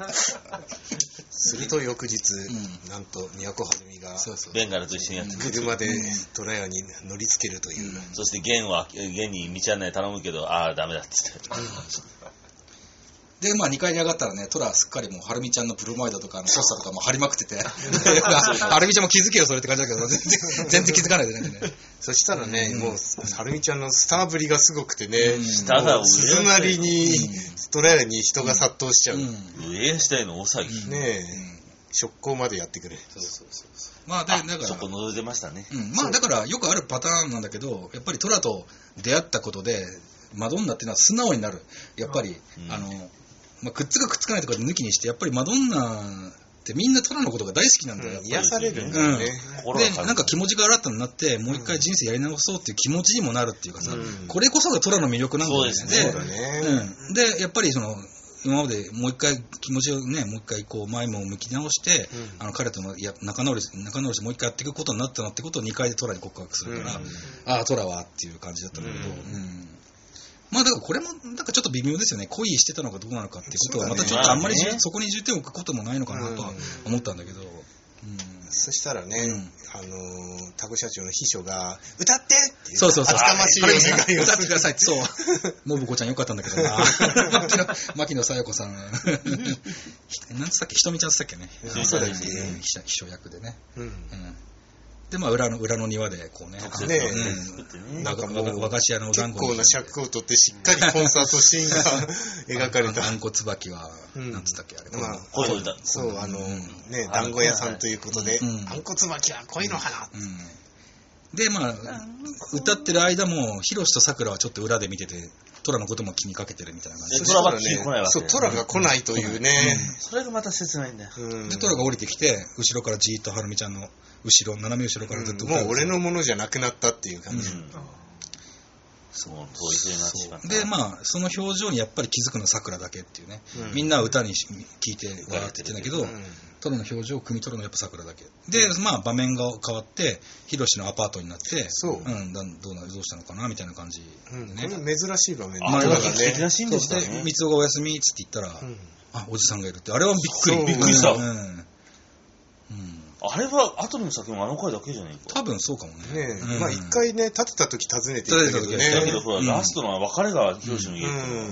すると翌日、うん、なんと都はるみがベンガルと一緒にやってくる車で虎屋に乗りつけるという、うん、 そしてゲンはゲンに道案内頼むけどああダメだっつって、 でまあにかいに上がったらねトラすっかりもうはるみちゃんのプロマイドとかのポスターとかも貼りまくっててはるみちゃんも気づけよそれって感じだけど全然全然気づかないでなんかねそしたらね、うん、もうはるみちゃんのスターぶりがすごくてね、 うん、下が鈴なりにトラ屋に人が殺到しちゃう、うんうん、上下への大騒ぎねえ、うん直行までやってくれ。 そうそうそうそう。まあだからそこ覗いてましたね。 うん、まあだからよくあるパターンなんだけど、やっぱりトラと出会ったことでマドンナっていうのは素直になる。やっぱり、うん、あのまあくっつくくっつかないとかで抜きにしてやっぱりマドンナってみんなトラのことが大好きなんだよ。 うん、癒されるんだよね。 うん、でなんか気持ちが新たになってもう一回人生やり直そうっていう気持ちにもなるっていうかさ、うん、これこそがトラの魅力なんだよね。 そうですね。 で、うん、でやっぱりその。今までもう一回気持ちをねもう一回こう前も向き直して、うん、あの彼とのや仲直り仲直りしてもう一回やっていくことになったなってことをにかいでトラに告白するから、うん、ああトラはっていう感じだったんだけど、うんうん、まあだからこれもなんかちょっと微妙ですよね恋してたのかどうなのかっていうことはまたちょっとあんまり、ね、そこに重点を置くこともないのかなとは思ったんだけど、うん、 そしたらね、うん、あのー、タコ社長の秘書が歌ってっていうそうそうそう厚かましいお願いを歌ってくださいってそう信子ちゃんよかったんだけどな牧野牧野さや子さんなんつったっけひとみちゃんつったっけねそうだっけ秘書役でね、うんうんでまあ裏の裏の庭でこうね、 ねうん、なんかもう和菓子屋のお団子結構な尺を取ってしっかりコンサートシーンが描かれた。 あんこ椿は、うん、なんつったっけあれ。 まあ、恋だ。そうあの、うん、ね団子屋さんということで、うん、あんこ椿は恋の花。うんうん、 でまあ歌ってる間もヒロシとさくらはちょっと裏で見てて。トラのことも気にかけてるみたいな感じで。 トラが来ないわけ。 そう、トラが来ないというね。 それがまた切ないんだよ。 で、トラが降りてきて、後ろからじーっとはるみちゃんの後ろ、斜め後ろからずっと歌う、 うん、もう俺のものじゃなくなったっていう感じ。うん、 そう、遠いふうになってしまった。 で、まあ、その表情にやっぱり気づくのはさくらだけっていうね。うん、みんなは歌に聞いて笑って言ってんだけど、うん、トラの表情を汲み取るのはやっぱさくらだけ。で、まあ、場面が変わって、ヒロシのアパートになって、 そう。 うん、どうなどうしたのかなみたいな感じでね。 うん、これ珍しい場面あれは珍しいんでしたね。 三つおがお休みっつって言ったら、うん、あ、おじさんがいるって。あれはびっくり。 びっくりした。 うん。うん、 あれは後にも先もあの回だけじゃないか。 多分そうかもね。 ねえ、うん、まあ一回ね、立てた時訪ねていったけどね。 だけどほら、うん、ラストの別れがヒロシの家って。うんうん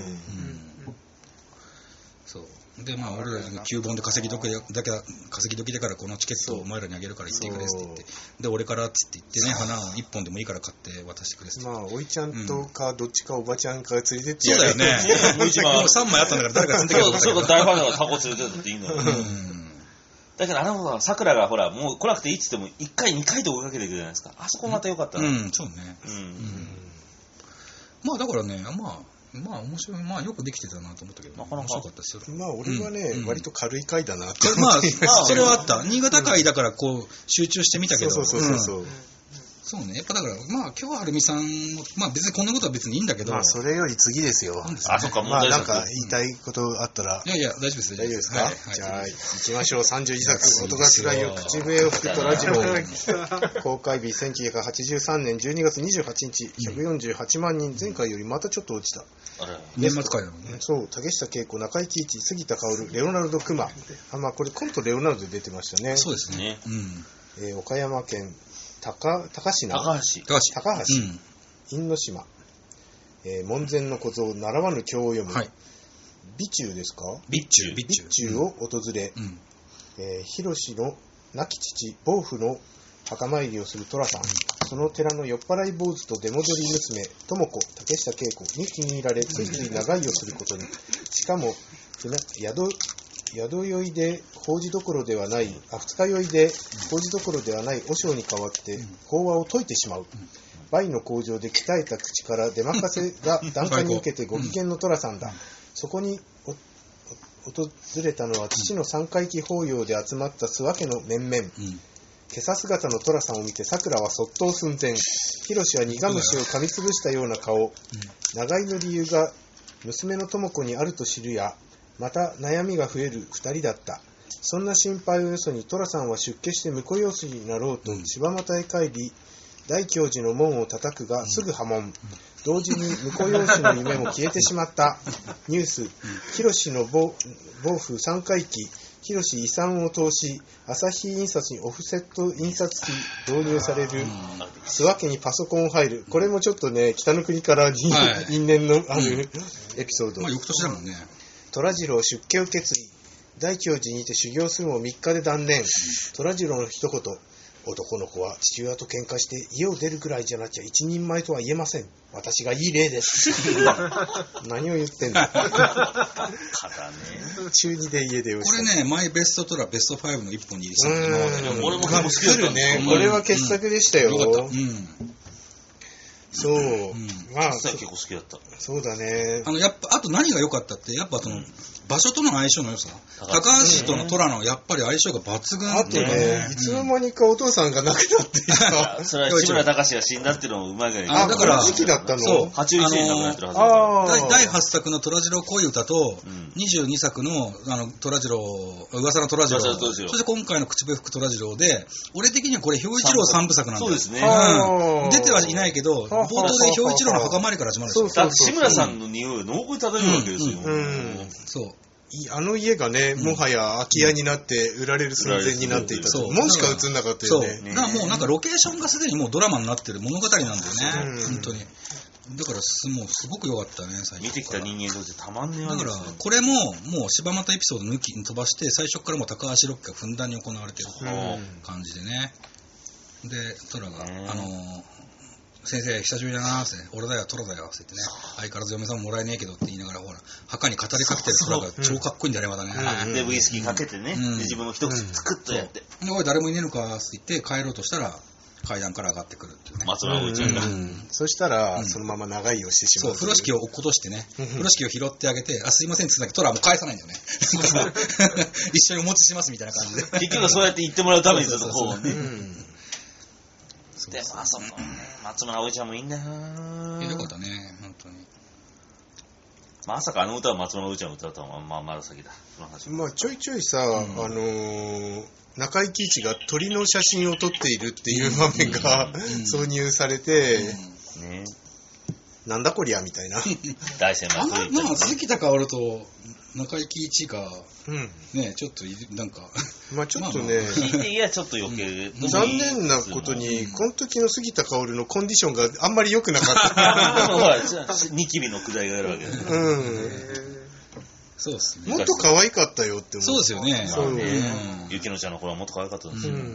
でまあ俺らが旧本で稼ぎ時だけ稼ぎ時だからこのチケットをお前らにあげるから行ってくれって言ってで俺からっつって言ってね花を一本でもいいから買って渡してくれってまあおいちゃんとかどっちかおばちゃんか連れてってやるそうだよねもうさんまいあったんだから誰か連れてくれそうそう大ファンだからタコ連れてってっていいんだよ、うん、だけどあの子はさくらがほらもう来なくていいって言ってもいっかいにかいと追いかけてくるじゃないですかあそこまた良かったな、 うん、うん、そうね、うんうん、まあだからねまあまあ面白い、まあよくできてたなと思ったけど、なかなか面白かったですよ。 まあ俺はね、うん、割と軽い回だなって思ってまあ、それはあった。新潟回だからこう集中してみたけど、 そうそうそうそう。うんそうね、やっぱだから、まあ、今日ははるみさんも、まあ別にこんなことは別にいいんだけど。まあそれより次ですよ。 すね、 あ、そっか、 まあなんか言いたいことあったら。 いやいや、大丈夫です。 大丈夫ですか、はい、じゃあ、行きましょう。さんじゅうにさく、音がつらいよ、口笛を吹くとラジオ。公開日せんきゅうひゃくはちじゅうさんねんじゅうにがつにじゅうはちにち、ひゃくよんじゅうはちまんにん、前回よりまたちょっと落ちた。 あれ年末回なのね。 そう、竹下恵子、中井貴一、杉田薫、レオナルド・クマ。あ、まあこれコントレオナルドで出てましたね。 そうですね。うん。 えー、岡山県、高高階高橋高橋、うん、因島、えー、門前の小僧習わぬ経を読む、はい、備中ですか備中備中を訪れ、うんえー、広志の亡き父坊父の墓参りをする寅さん、うん、その寺の酔っ払い坊主と出戻り娘智子竹下恵子に気に入られついつい長居をすることにしかも宿宿酔いで法事どころではないあ二日酔いで法事どころではない和尚に代わって法話を解いてしまう梅の工場で鍛えた口から出任せが檀家に受けてご機嫌の寅さんだそこに訪れたのは父の三回忌法要で集まった諏訪家の面々、うん、今朝姿の寅さんを見て桜はそっと寸前広志は苦虫を噛みつぶしたような顔、うん、長居の理由が娘の智子にあると知るやまた悩みが増える二人だった。 そんな心配をよそに寅さんは出家して婿養子になろうと柴又へ帰り、大教寺の門を叩くがすぐ破門。同時に婿養子の夢も消えてしまった。ニュース、広の暴風さんかいき、広遺産を投資、朝日印刷にオフセット印刷機導入される。諏訪家にパソコン入る。これもちょっとね、北の国から因縁のあるエピソード。 まあ翌年だもんね。 虎次郎出家を決意。大教寺にて修行するもみっかで断念。虎次郎の一言。男の子は父親と喧嘩して家を出るぐらいじゃなきゃ一人前とは言えません。私がいい例です。何を言ってんの。 肩ね。 中二で家出をこれね、マイベストトラベストファイブの一本に入れてたんだけど、 俺も結構好きだったね。これは傑作でしたよ。 よかった。うん。 そう。うん、 まあ、結構好きだった。 そうだね。 あの、やっぱ、あと何が良かったって、やっぱその、うん場所との相性の良さ、高橋との虎のやっぱり相性が抜群っていうかね、 いつの間にかお父さんが亡くなっていた。 それは志村隆が死んだっていうのもうまいぐらい。 あ、だから時期だったの。 そう、はちじゅういちねんに亡くなってるはずだ。だいはちさくの虎次郎恋歌と、にじゅうにさくのあの虎次郎、噂の虎次郎、そして今回の口笛吹く虎次郎で、俺的にはこれ表一郎三部作なんだよ。 そうですね。 うん。出てはいないけど、冒頭で表一郎の墓参りから始まるんですよ。 だって志村さんの匂いが濃厚に漂うわけですよ。 そう。 あの家がね、もはや空き家になって売られる寸前になっていたと。門しか映んなかったよね。 そう。だからもうなんかロケーションがすでにもうドラマになってる物語なんだよね。本当に。だからすもうすごく良かったね、最初。 見てきた人間としてたまんねえわけですね。 だからこれももう柴又エピソード抜きに飛ばして最初からもう高橋ロックがふんだんに行われてる感じでね。で、トラが、あのー、先生、久しぶりだなーって、俺だよ、トラだよって言ってね、相変わらず嫁さんももらえねえけどって言いながら、ほら、墓に語りかけてるトラが超かっこいいんだよね、まだね。 で、ウイスキーかけてね、で自分も一口つくっとやって。 で、おい、誰もいねえのかって言って帰ろうとしたら、階段から上がってくるっていうね。 松村葵ちゃんが。 そしたら、そのまま長居をしてしまう。 そう、風呂敷を落っことしてね、風呂敷を拾ってあげて、あ、すいませんって言ったけど、トラはもう返さないんだよね。一緒にお持ちしますみたいな感じで。 結局そうやって言ってもらうためにずっとこうね。でもあそこね、松村葵ちゃんもいいんだよな。 よかったね、本当に。 まさかあの歌は松村葵ちゃんが歌うとはまあまだ先だ。 まあちょいちょいさ、うん、あのー、中井貴一が鳥の写真を撮っているっていう場面が、うん、挿入されて、うん、ね、なんだこりゃみたいな。 大戦まあまあ鈴木孝夫と中井貴一が、うん、ね、ちょっとなんかまあちょっとね、 聞いていやちょっと余計、 うん、残念なことに、うん、この時の杉田薫のコンディションがあんまり良くなかったニキビのくだりがあるわけです、 うん、 そうですね、 もっと可愛かったよって思う。 そうですよね、 そうね、うん、ゆきのちゃんの頃はもっと可愛かったんですよ、うん、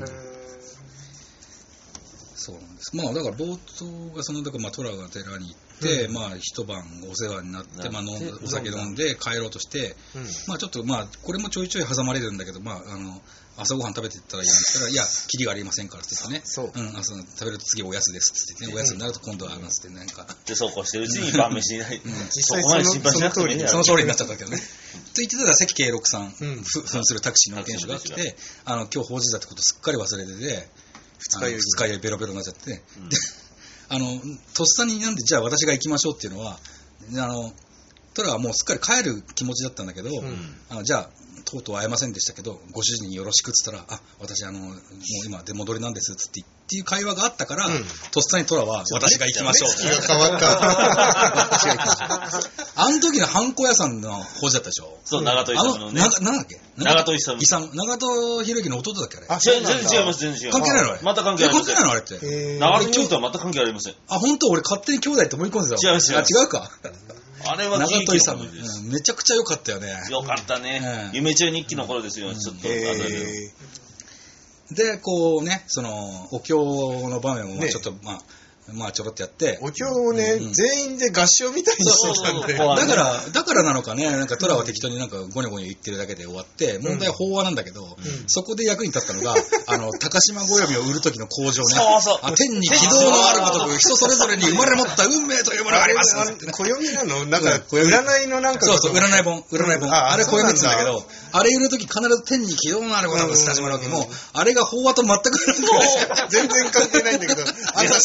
そうなんです。まあだから冒頭がそのだからまあトラが寺に行って、うん、まあ一晩お世話になって、まあ、お酒飲んで帰ろうとして、うん、まあちょっとまあこれもちょいちょい挟まれるんだけど、まああの朝ごはん食べてったらいいんですから、いやキリがありませんからって言ってね、そう、うん、朝食べると次おやつですって言ってね、おやつになると今度はありますってなんかでそうこうしてるうちに晩飯にない、うん、 実際その心配しなくてもいいその通りになっちゃったけどね。と言ってたら関慶六さん、うん、扮するタクシーの運転手が来て、あの今日法事だってことすっかり忘れてて。二日酔い二日酔いベロベロになっちゃって、うん、であのとっさになんでじゃあ私が行きましょうっていうのは、あのトラはもうすっかり帰る気持ちだったんだけど、うん、あのじゃあとうとう会えませんでしたけどご主人によろしくっつったら、あ私あのもう今出戻りなんですっつってっていう会話があったから、うん、とっさにトラは私が行きましょうって変わった私が行きましょうあの時のハンコ屋さんの法事だったでしょ。 そう、長門勇のね。 なんだっけ長門勇。 長門博之の弟だっけあれ。 あ、全然違います、全然違います。 関係ないのあれ。 また関係ありません。 関係ないのあれって。 長門兄弟は全く関係ありません。 あ、本当俺勝手に兄弟って思い込んでたよ。違います、違います。 あ、違うか。 あれは長門勇です。 めちゃくちゃ良かったよね。 良かったね。夢中日記の頃ですよ、ちょっと。 で、こうね、その、お経の場面をちょっと、まあ、まあちょろっとやって。 お経をね、うん、全員で合唱みたいにしてたんで。 だから、だからなのかね、なんかトラは適当になんかゴニョゴニョ言ってるだけで終わって、問題は法話なんだけど、うん、そこで役に立ったのが、あの、高島暦を売る時の工場ね。 そうそう。 あ、天に軌道のあるごとく、人それぞれに生まれ持った運命というものがあります。 暦なのなんか、占いのなんか。 そうそう、占い本、占い本。あ, あれ暦って言うんだけど、あれ売る時必ず天に軌道のあるごとく始まるわけも、あれが法話と全く全然関係ないんだけど、あんた浮気し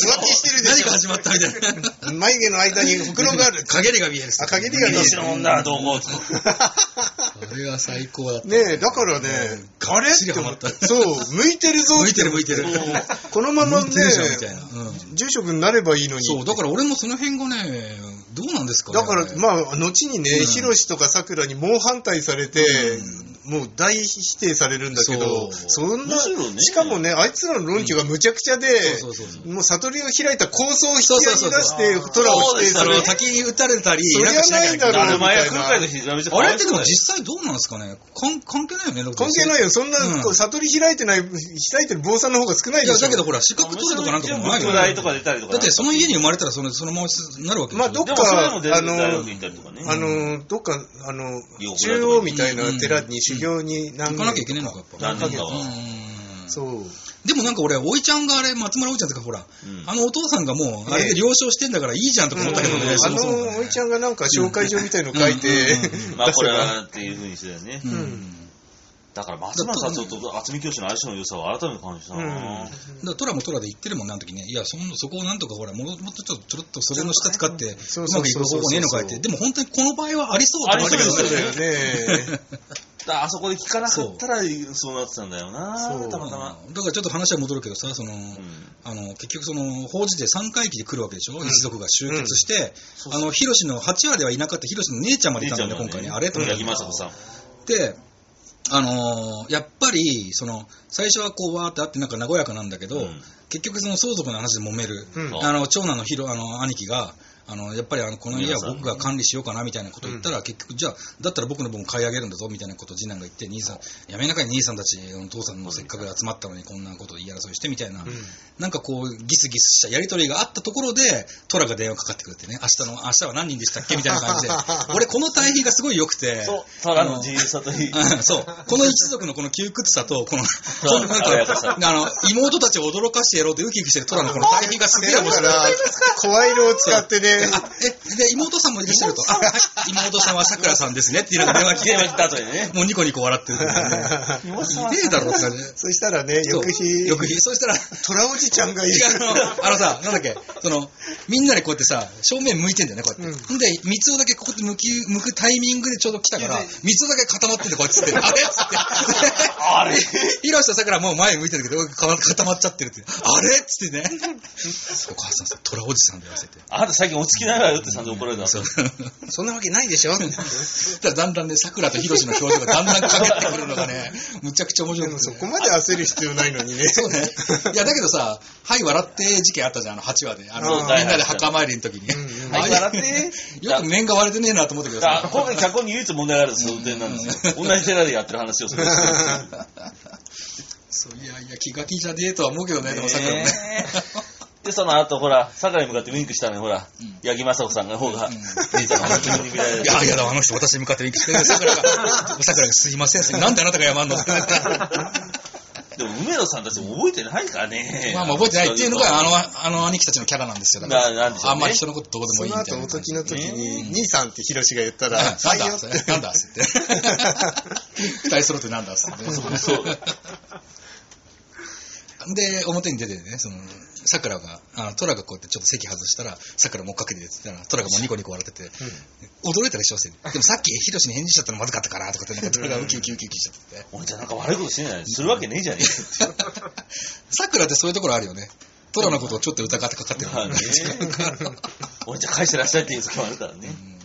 ってるでしょ。 何か始まったみたいな。 眉毛の間にほくろがある。 陰りが見える。 あ、陰りが見える。 年のもんだ、どうも。 あれは最高だった。 ねえ、だからね、あれって思った。そう、向いてるぞ。 向いてる向いてる。 このままね、住職になればいいのに。 そう、だから俺もその辺がね、どうなんですかね。 だから、まあ、後にね、ヒロシとかさくらに猛反対されて、もう大否定されるんだけど、そんな、しかもね、あいつらの論拠がむちゃくちゃで、もう悟りを開いた構想を引き合いに出して、トラを否定する。 滝に打たれたり、 そりゃないだろうみたいな。 あれってでも実際どうなんですかね。関係ないよね。 関係ないよ。そんな、悟り開いてない、開いてる坊さんの方が少ないでしょ。 いや、だけどほら、資格取るとかなんとかもないよね。だってその家に生まれたらそのままなるわけでしょ。 まあ、どっか、あの、あの、どっか、あの、中央みたいな寺に修行に行かなきゃいけないのか、やっぱ。 何ヶ月。そう。 でもなんか俺、おいちゃんがあれ、松村おいちゃんとかほら、あのお父さんがもう、あれで了承してんだからいいじゃんとか思ったけどね。 あのおいちゃんがなんか紹介状みたいの書いて、 まあこれはっていう風にしてたよね。だから松村達夫と渥美清の相性の良さを改めて感じたな。だからトラもトラで言ってるもんね、あの時ね。いや、そそこをなんとかほら、もっとちょっとちょろっとそれの下使って、うまくいく方法ねえのかいって。でも本当にこの場合はありそうと思ったけどね。 あそこで聞かなかったらそうなってたんだよな。たまたま。 だからちょっと話は戻るけどさ、その、あの、結局その、法事でさんかい忌で来るわけでしょ、一族が集結して、あの、ヒロシのはちわではいなかったヒロシの姉ちゃんまでいたんだよね、今回ね。あれと思って。で、あのー、やっぱり、その、最初はこう、わーってあってなんか和やかなんだけど、うん、結局その相続の話で揉める、うん、あの、長男のヒロ、あの、兄貴が、あの、やっぱりあの、この家は僕が管理しようかなみたいなことを言ったら、うん、結局、じゃあ、だったら僕の分買い上げるんだぞみたいなことを次男が言って、兄さん、やめなかい兄さんたち、お父さんのせっかく集まったのにこんなことで言い争いしてみたいな、うん、なんかこう、ギスギスしたやりとりがあったところで、トラが電話かかってくるってね、明日の、明日は何人でしたっけみたいな感じで、俺この対比がすごい良くて、 そう、トラの自由さといい。 そう、この一族のこの窮屈さと、この、このなんか、あの、妹たちを驚かしてやろうってウキウキしてるトラのこの対比がすげえ面白い。 声色を使ってね。 え、で、妹さんもいらっしゃると、あ、はい、妹さんはさくらさんですねっていうのが電話来た後にね、もうニコニコ笑ってる。ひでえだろって感じ。 そしたらね、翌日、 翌日、そしたら、 トラおじちゃんがいる。 あのさ、なんだっけ、その、みんなでこうやってさ、正面向いてんだよね、こうやって。んで、三つおだけこうやって向き、向くタイミングでちょうど来たから、三つおだけ固まってて、こうやって、あれっつって。 あれヒロシとさくらもう前向いてるけど、固まっちゃってるって。あれっつってね。お母さんさ、トラおじさんで言わせて。 あなた最近落ち着きながらよってさんで怒られた。 そんなわけないでしょ。 だんだんね、さくらとヒロシの表情がだんだんかげってくるのがね、むちゃくちゃ面白い、ね。 そこまで焦る必要ないのにね。 そうね。いや、だけどさ、はい、笑って事件あったじゃん、あのはちわで。あの、みんなで墓参りの時に。 はい、笑って。 よく面が割れてねえなと思ったけどさ。 今回脚本に唯一問題があるその点なんですよ。同じ寺でやってる話をする。 そう、いやいや、気が気じゃねえとは思うけどね、でもさくらもね。 で、その後、ほら、桜に向かってウィンクしたのに、ほら、八木雅子さんが方が、姉ちゃんが本当に見られる。 いやいやだ、あの人、私に向かってウィンクしてる。桜が、桜がすいません、なんであなたが謝んのでも、梅野さんたちも覚えてないからね。 まあまあ覚えてないっていうのが、あの、あの兄貴たちのキャラなんですよ。だから、あんまり人のことどうでもいいみたいな。 その後、お時の時に、兄さんってヒロシが言ったら、 なんだなんだっつって。二人揃ってなんだっつって。そう。で、表に出てね、その、桜が、あの、トラがこうやってちょっと席外したら、桜も追っかけてって言ったら、トラがもうニコニコ笑ってて、うん、驚いたでしょ、でもさっきヒロシに返事しちゃったのまずかったかなとかって、なんかトラがウキウキウキウキしちゃってて。 おじゃなんか悪いことしてないするわけねえじゃねえ桜ってそういうところあるよね。トラのことをちょっと疑ってかかってるからね。 おじゃ返してらっしゃいっていう時もあるからね。うん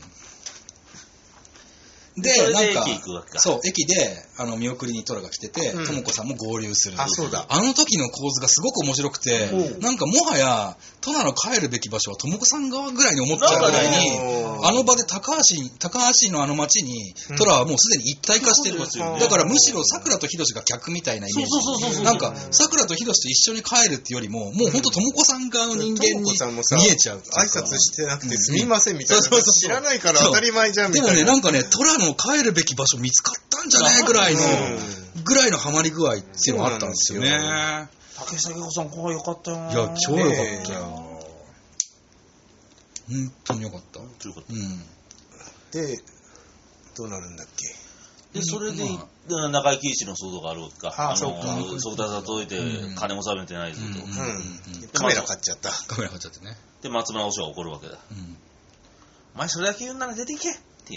で、なんか、そう、駅で、あの、見送りにトラが来てて、ともこさんも合流する。 あ、そうだ。 あの時の構図がすごく面白くて、なんかもはや、トラの帰るべき場所はともこさん側ぐらいに思っちゃうぐらいに、あの場で高橋、高橋のあの街に、トラはもうすでに一体化してる。だからむしろ桜とヒロシが逆みたいなイメージ。なんか、桜とヒロシと一緒に帰るっていうよりも、もうほんとともこさん側の人間に見えちゃう。 挨拶してなくてすみませんみたいな。知らないから当たり前じゃんみたいな。 でもね、なんかね、トラの帰るべき場所見つかったんじゃないぐらいの、ぐらいのハマり具合っていうのがあったんですよね。 竹下恵子さん、これよかったよな。 いや、超よかったよ。本当によかった。 本当によかった。 うん。 で、どうなるんだっけ。 で、それで、 ま中井貴一の騒動があるわけか。 あのそうか速達が届いて、金も納めてないぞと。 うんでカメラ買っちゃった。 カメラ買っちゃってね。 で、松村和尚が怒るわけだ。 うん。 お前それだけ言うなら出ていけっていう。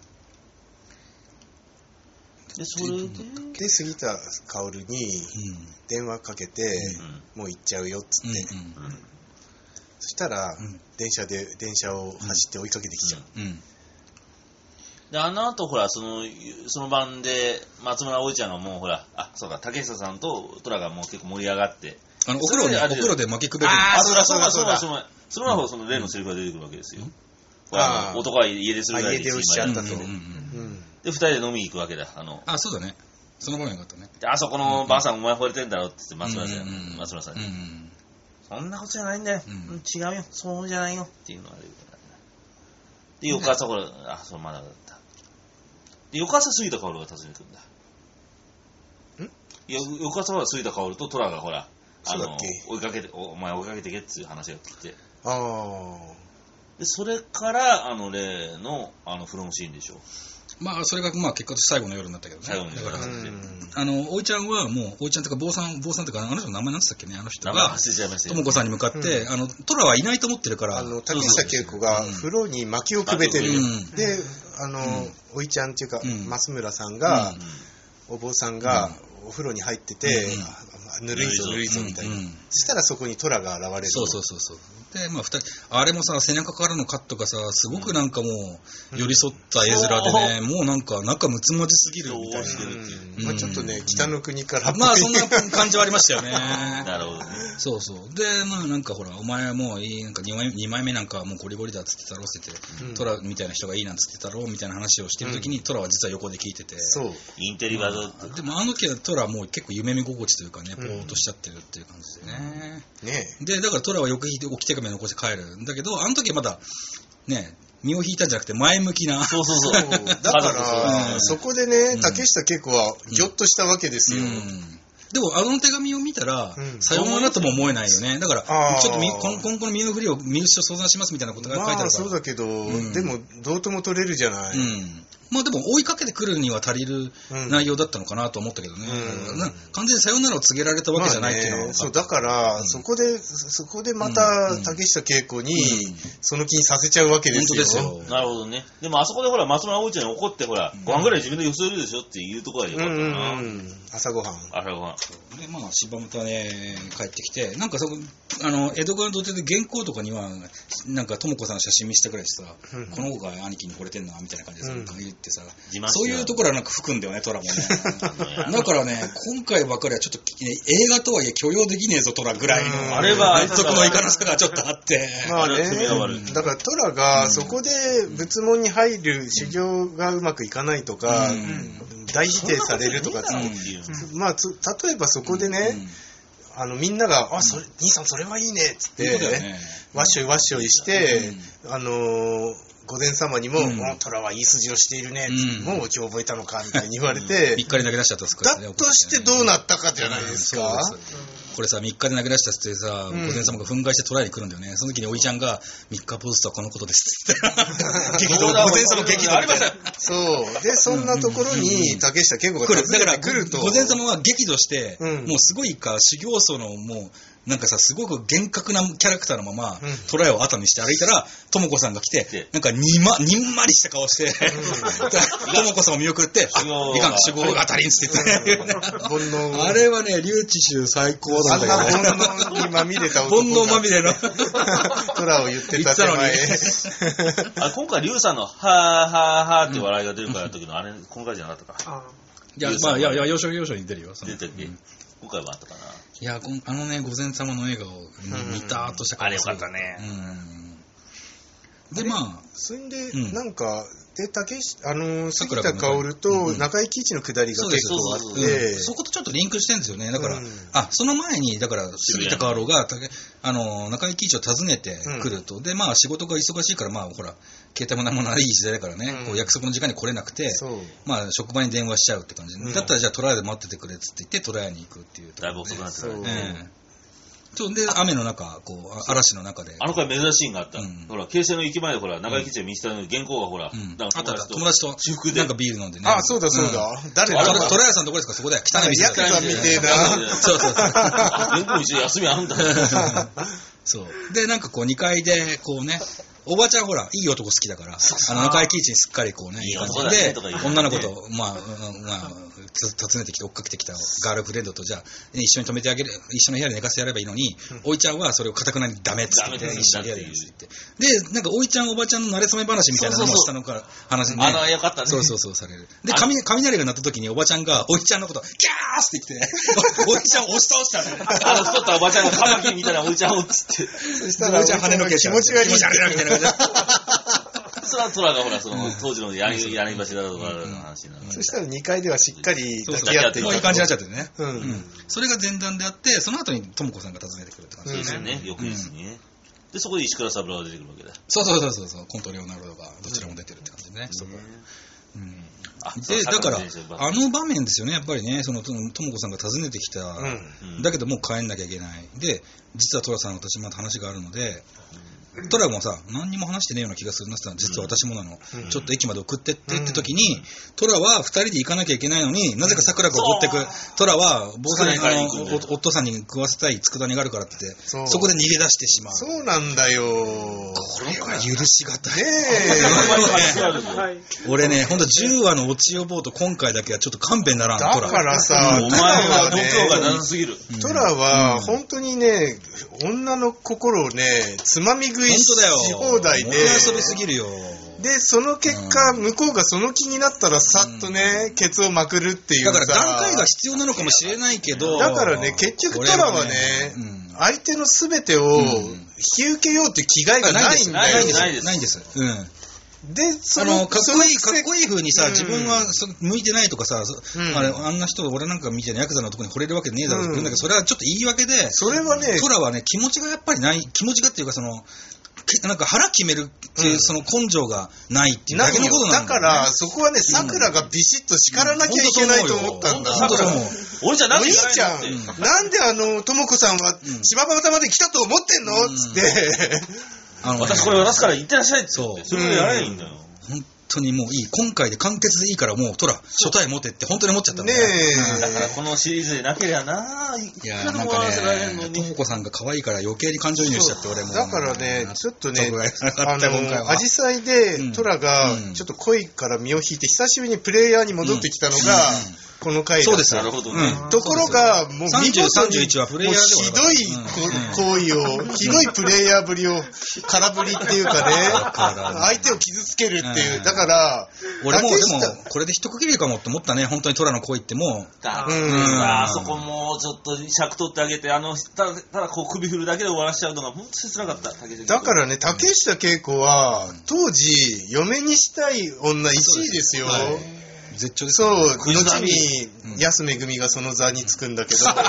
で、それで、 で、杉田薫に電話かけて、もう行っちゃうよっつって。そしたら、電車で、電車を走って追いかけてきちゃう。 うん。うんで、あの後、ほら、その、その晩で、松村葵ちゃんがもう、ほら、あ、そうか、竹下さんと虎がもう結構盛り上がって。 あの、お風呂で、お風呂で巻きくべる。 あ、そうだ、そうだ、そうだ、そうだ。その前、その例のセリフが出てくるわけですよ。ほら、男は家出するぐらい家出をしちゃったと。 で、二人で飲みに行くわけだ。あの、 あ、そうだね。その場面があったね。 で、あそこのばあさんお前惚れてんだろって言って、松村さん、松村さんに。そんなことじゃないんだよ。違うよ。そうじゃないよ。っていうのが出てくる。で、翌朝、ほら、あ、そう、まだだった。で、翌朝、杉田薫が訪ねてくるんだ。ん翌朝は杉田薫と虎がほら、あの、追いかけて、お前追いかけてけっていう話が来て。 ああ。 で、それから、あの、例の、あの、フロムシーンでしょ。 まあ、それが、まあ、結果として最後の夜になったけどね。 最後の夜だから、あの、おいちゃんはもう、おいちゃんとか、坊さん、坊さんとか、あの人の名前なんつったっけね、あの人が、ともこさんに向かって、あの、トラはいないと思ってるから、 あの、竹下恵子が風呂に薪をくべてる。で、あの、おいちゃんっていうか、増村さんが、お坊さんが、お風呂に入ってて、ぬるいぞ、ぬるいぞ、みたいな。そしたらそこにトラが現れる。 そうそうそうそう。で、まあ、二人、あれもさ、背中からのカットがさ、すごくなんかもう、寄り添った絵面でね、もうなんか、仲睦まじすぎるみたいな。 まあちょっとね、北の国から。 まあ、そんな感じはありましたよね。 なるほどね。 そうそう。で、まあなんかほら、お前はもういい、なんかにまいにまいめなんかはもうゴリゴリだっつってたろって言って、トラみたいな人がいいなんつってたろみたいな話をしてるときに、トラは実は横で聞いてて。 そう。 インテリバズ。 でもあの時はトラはもう結構夢見心地というかね、ぽーっとしちゃってるっていう感じでね。 ねで、だからトラはよく引いて置き手紙残して帰る。だけど、あの時はまだ、ね、身を引いたんじゃなくて前向きな。 そうそうそう。 だから、そこでね、竹下恵子はギョッとしたわけですよ。 でも、あの手紙を見たら、さようならとも思えないよね。だから、ちょっと今後の身の振りを身内と相談しますみたいなことが書いてあるから。まあ、 そうだけど、でも、どうとも取れるじゃない。 まあでも追いかけてくるには足りる内容だったのかなと思ったけどね、うん、完全にさよならを告げられたわけじゃないっていうのは、まあね、 そうだから、うん、そこでそこでまた竹下恵子にその気にさせちゃうわけですよ。 本当ですよ。 なるほどね。でもあそこでほら松村おうちゃんに怒ってほら、ご飯ぐらい自分でよそえるでしょっていうところがよかったな、うんうん、 朝ごはん朝ごはんでまあ柴又ね帰ってきてなんかそあの江戸川の土手で原稿とかにはなんか智子さんの写真見せたぐらいしてさ、うん、この子が兄貴に惚れてんなみたいな感じでさ、うん、言ってさそういうところはなんか吹くんだよね、トラもね。だからね、今回ばかりはちょっと、ね、映画とはいえ許容できねえぞ、トラぐらいの。 あれは、 納得のいかなさがちょっとあって。 まあね、だからトラがそこで仏門に入る修行がうまくいかないとか、うん、大否定されるとか、うん、まあ、例えばそこでね、うん、あのみんなが、あ、それ、兄さんそれはいいねっつって、ね、わっしょいわっしょいして、うん、あのー、御前様にも、うん、トラはいい筋をしているね、うん、もう今日覚えたのかみたいに言われて、 みっかで投げ出しちゃったっすかだとしてどうなったかじゃないですか。うん、 これさ、みっかで投げ出したってさ、御前様が憤慨して捕らえに来るんだよね。その時においちゃんが、みっかポーズとはこのことですって。激怒、御前様激怒ありません。 そう。で、そんなところに竹下恵子が来る。だから、来ると。御前様は激怒して、うん、もうすごいか、修行僧のもう、なんかさ、すごく厳格なキャラクターのまま、うん、トライを後にして歩いたら、ともこさんが来て、なんかにま、にんまりした顔して、ともこさんを見送って、あ、いかん、守護が当たりんつって言って、あれはね、竜智秀最高だったよね。 あんな煩悩にまみれた男が。 煩悩まみれの。 トラを言ってた手前。 あ、今回、竜さんの、はーはーはーって笑いが出るからの時の、あれ、今回じゃなかったか。 いや、まあ、いや、いや、要所要所に出るよ。 出てるっけ、うん、今回はあったかな。 いや、あのね、御前様の笑顔、見たーっとした顔、うん、あれよかったね。 うん、で、まあ。 それで、うん、なんか、で、竹下、あのー、杉田薫と中井貴一の下りが結構あって、 そことちょっとリンクしてるんですよね。だから、うん、あ、その前に、だから、杉田薫が、あのー、中井貴一を訪ねてくると、うん、で、まあ、仕事が忙しいから、まあ、ほら、携帯も何もない時代だからね、うん、こう約束の時間に来れなくて、まあ、職場に電話しちゃうって感じで、うん、だったらじゃあトラヤで待っててくれっつって言って、トラヤに行くっていう。 だいぶ遅くなってるね。 そうで、雨の中、こう、嵐の中で。 あの回珍しいシーンがあった。 うん、 ほら、京成の駅前でほら、長井基地が見せたのに原稿がほら、 うん、 なんか友達と、友達と、 私服でなんかビール飲んでね。 あ、そうだそうだ。うん、誰だトラヤさんどこですかそこで。汚い店ヤクザみてえな。 そうそうそう。原稿一応休みあんだ。 そう。で、なんかこう、にかいで、こうね、おばちゃんほら、いい男好きだから、あの、中井貴一にすっかりこうね、いい感じで、女の子と、まあ、まあ、訪ねてきて追っかけてきたガールフレンドと、じゃあ、一緒に泊めてあげる、一緒の部屋で寝かせてやればいいのに、おいちゃんはそれをかたくなにダメっつって、一緒に部屋でやるって言って。で、なんかおいちゃんおばちゃんの馴れ初め話みたいなのも下のから話にね。 あの、よかったね。 そうそうそうされる。で、雷雷が鳴った時におばちゃんが、おいちゃんのこと、キャーって言って、おいちゃん押し倒したの。 あの、太ったおばちゃんがカマキリみたいなおいちゃんをつって。 そしたら、おいちゃん跳ねのけ気持ち悪いじゃんみたいな感じで。 それはトラがほら、その、当時の柳橋だとかの話になる。 そしたらにかいではしっかり抱き合っていた。 もういい感じになっちゃってね。 うん。 それが前段であって、その後にともこさんが訪ねてくるって感じですね。そうですよね、翌日にね。で、そこで石倉三郎が出てくるわけだ。 そうそうそうそう、コントレオナルドがどちらも出てるって感じでね。で、だから、あの場面ですよね、やっぱりね、その、ともこさんが訪ねてきた、だけどもう帰んなきゃいけない。で、実はトラさん、私また話があるので、トラもさ、何にも話してねえような気がするなって言ったら、実は私もなの、うん、ちょっと駅まで送ってってって時に、うん、トラは二人で行かなきゃいけないのに、なぜか桜子を送ってく、トラは坊さんに、あの、夫さんに食わせたい佃煮があるからって言って、そ, そこで逃げ出してしまう。 そうなんだよ。 これは許しがたい。ねえ。 俺ね、ほんとじゅうわのオチをボート、今回だけはちょっと勘弁ならん、 だトラ。 だからさ、 お前は度胸が長すぎる。 トラは、本当にね、女の心をね、つまみ食いし放題で、 遊びすぎるよ。 で、その結果、うん、向こうがその気になったらさっとね、うん、ケツをまくるっていうさ。 だから段階が必要なのかもしれないけど。 だからね、結局トラはね、うん、相手の全てを引き受けようって気概がないんだよ。 ないです。 ないんです。うん。 で、その、 あの、かっこいい、かっこいい風にさ、うん、自分はそ向いてないとかさ、うん、あれ、あんな人、俺なんか見てね、ヤクザのとこに惚れるわけねえだろって言うんだけど、それはちょっと言い訳で、 それはね、 トラはね、気持ちがやっぱりない、気持ちがっていうか、その、なんか腹決めるっていう、その根性がないっていうだけのことなんだ、 ね、だから、そこはね、桜がビシッと叱らなきゃいけないと思ったんだ。 本当そう思う。 俺じゃなくて、 お兄ちゃん、うん、なんであの、ともこさんは、柴又まで来たと思ってんの、うん、つって。 あの、私これ渡すから行ってらっしゃいって。そう。それでやらないんだよ。 本当にもういい。今回で完結でいいからもう、トラ、初対持てって本当に思っちゃったんだねえ。 だからこのシリーズでなければなぁ。 いやーなんかね、ともこさんが可愛いから余計に感情移入しちゃって俺も。 だからね、ちょっとね、あの、アジサイでトラがちょっと恋から身を引いて久しぶりにプレイヤーに戻ってきたのが、この回だった。 そうです。 なるほどね。 ところが、もうさんじゅう、さんじゅういちはプレイヤーでひどい行為を、ひどいプレイヤーぶりを、空振りっていうかね、相手を傷つけるっていう。だから、 俺もでも、これで一区切りかもって思ったね、本当にトラの恋ってもう。 だからあそこもうちょっと尺取ってあげて、あの、ただ、ただこう首振るだけで終わらしちゃうのが本当に辛かった。 だからね、竹下恵子は、当時、嫁にしたい女いちいですよ。 絶頂です、 ね、そう、後に安めぐみがその座につくんだけど、その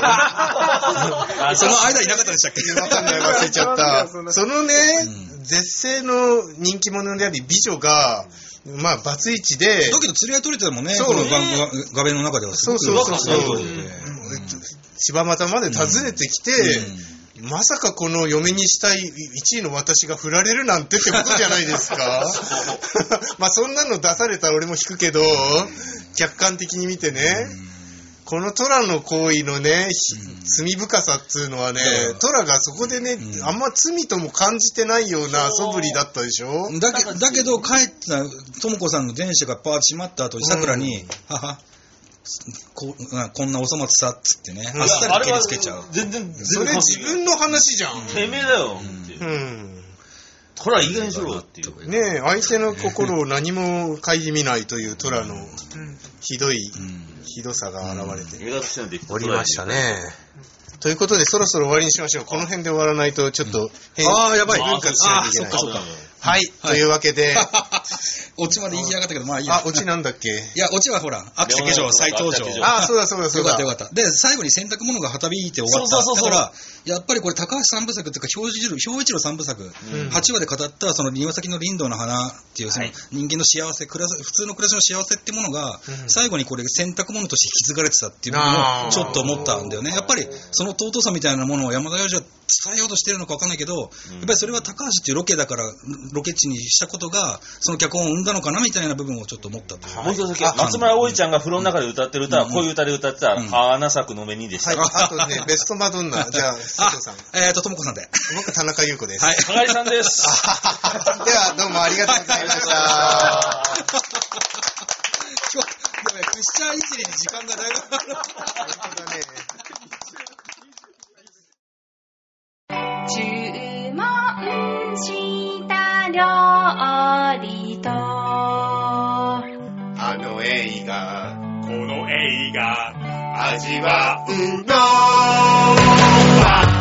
間いなかったでしたっけ？ わかんない、忘れちゃった。そのね、うん、絶世の人気者であり美女が、まあ、バツイチで。 だけど釣り合い取れてたもんね、この画面の中ではすごく。 そうそうそうそう。柴又まで訪ねてきて、うん、まさかこの嫁にしたいいちいの私が振られるなんてってことじゃないですか。まあそんなの出されたら俺も引くけど、客観的に見てね、このトラの行為のね、罪深さっつうのはね、トラがそこでね、あんま罪とも感じてないような素振りだったでしょ。 だけだけど帰ったともこさんの電車がパーッと閉まった後にさくらに、母こ, こんなお粗末さっつってね、あっさり蹴りつけちゃう。 全然、 それ自分の話じゃん。 てめえだよ。うん。トラいい加減にしろっていう。 ねえ、相手の心を何も顧みないというトラのひどい、ひどさが現れておりましたね。ということで、そろそろ終わりにしましょう。この辺で終わらないと、ちょっと、 ああ、やばい。 分割しないといけない。 ああ、そっかそっか。 はい、というわけで。 オチまで言いやがったけど、まあいいや。 あ、オチなんだっけ？ いや、オチはほら、秋田家城再登場。 あ、そうだそうだそうだ。 よかったよかった。で、最後に洗濯物がはたびいて終わった。そうそうそうそう。だから、やっぱりこれ高橋三部作っていうか、表一郎三部作、うん、はちわで語った、その庭先の林道の花っていう、その人間の幸せ、暮らす、普通の暮らしの幸せってものが、うん、最後にこれ洗濯物として引き継がれてたっていうのをちょっと思ったんだよね。やっぱり、その尊さみたいなものを山田洋次は伝えようとしてるのか分かんないけど、やっぱりそれは高橋っていうロケだから、ロケ地にしたことが、その脚本を生んだのかなみたいな部分をちょっと思ったという。 もう一つだけ、松村葵ちゃんが風呂の中で歌ってる歌は、こういう歌で歌ってた、花咲くのめにでした。 はい、あとね、ベストマドンナ、じゃあ、佐藤さん。 えーと、ともこさんで。 僕、田中優子です。 はい。 かがりさんです。 では、どうもありがとうございました。 今日、でもね、クッシャーいじりに時間がだいぶ。本当だね。 注文した料理とあの映画この映画味わうのは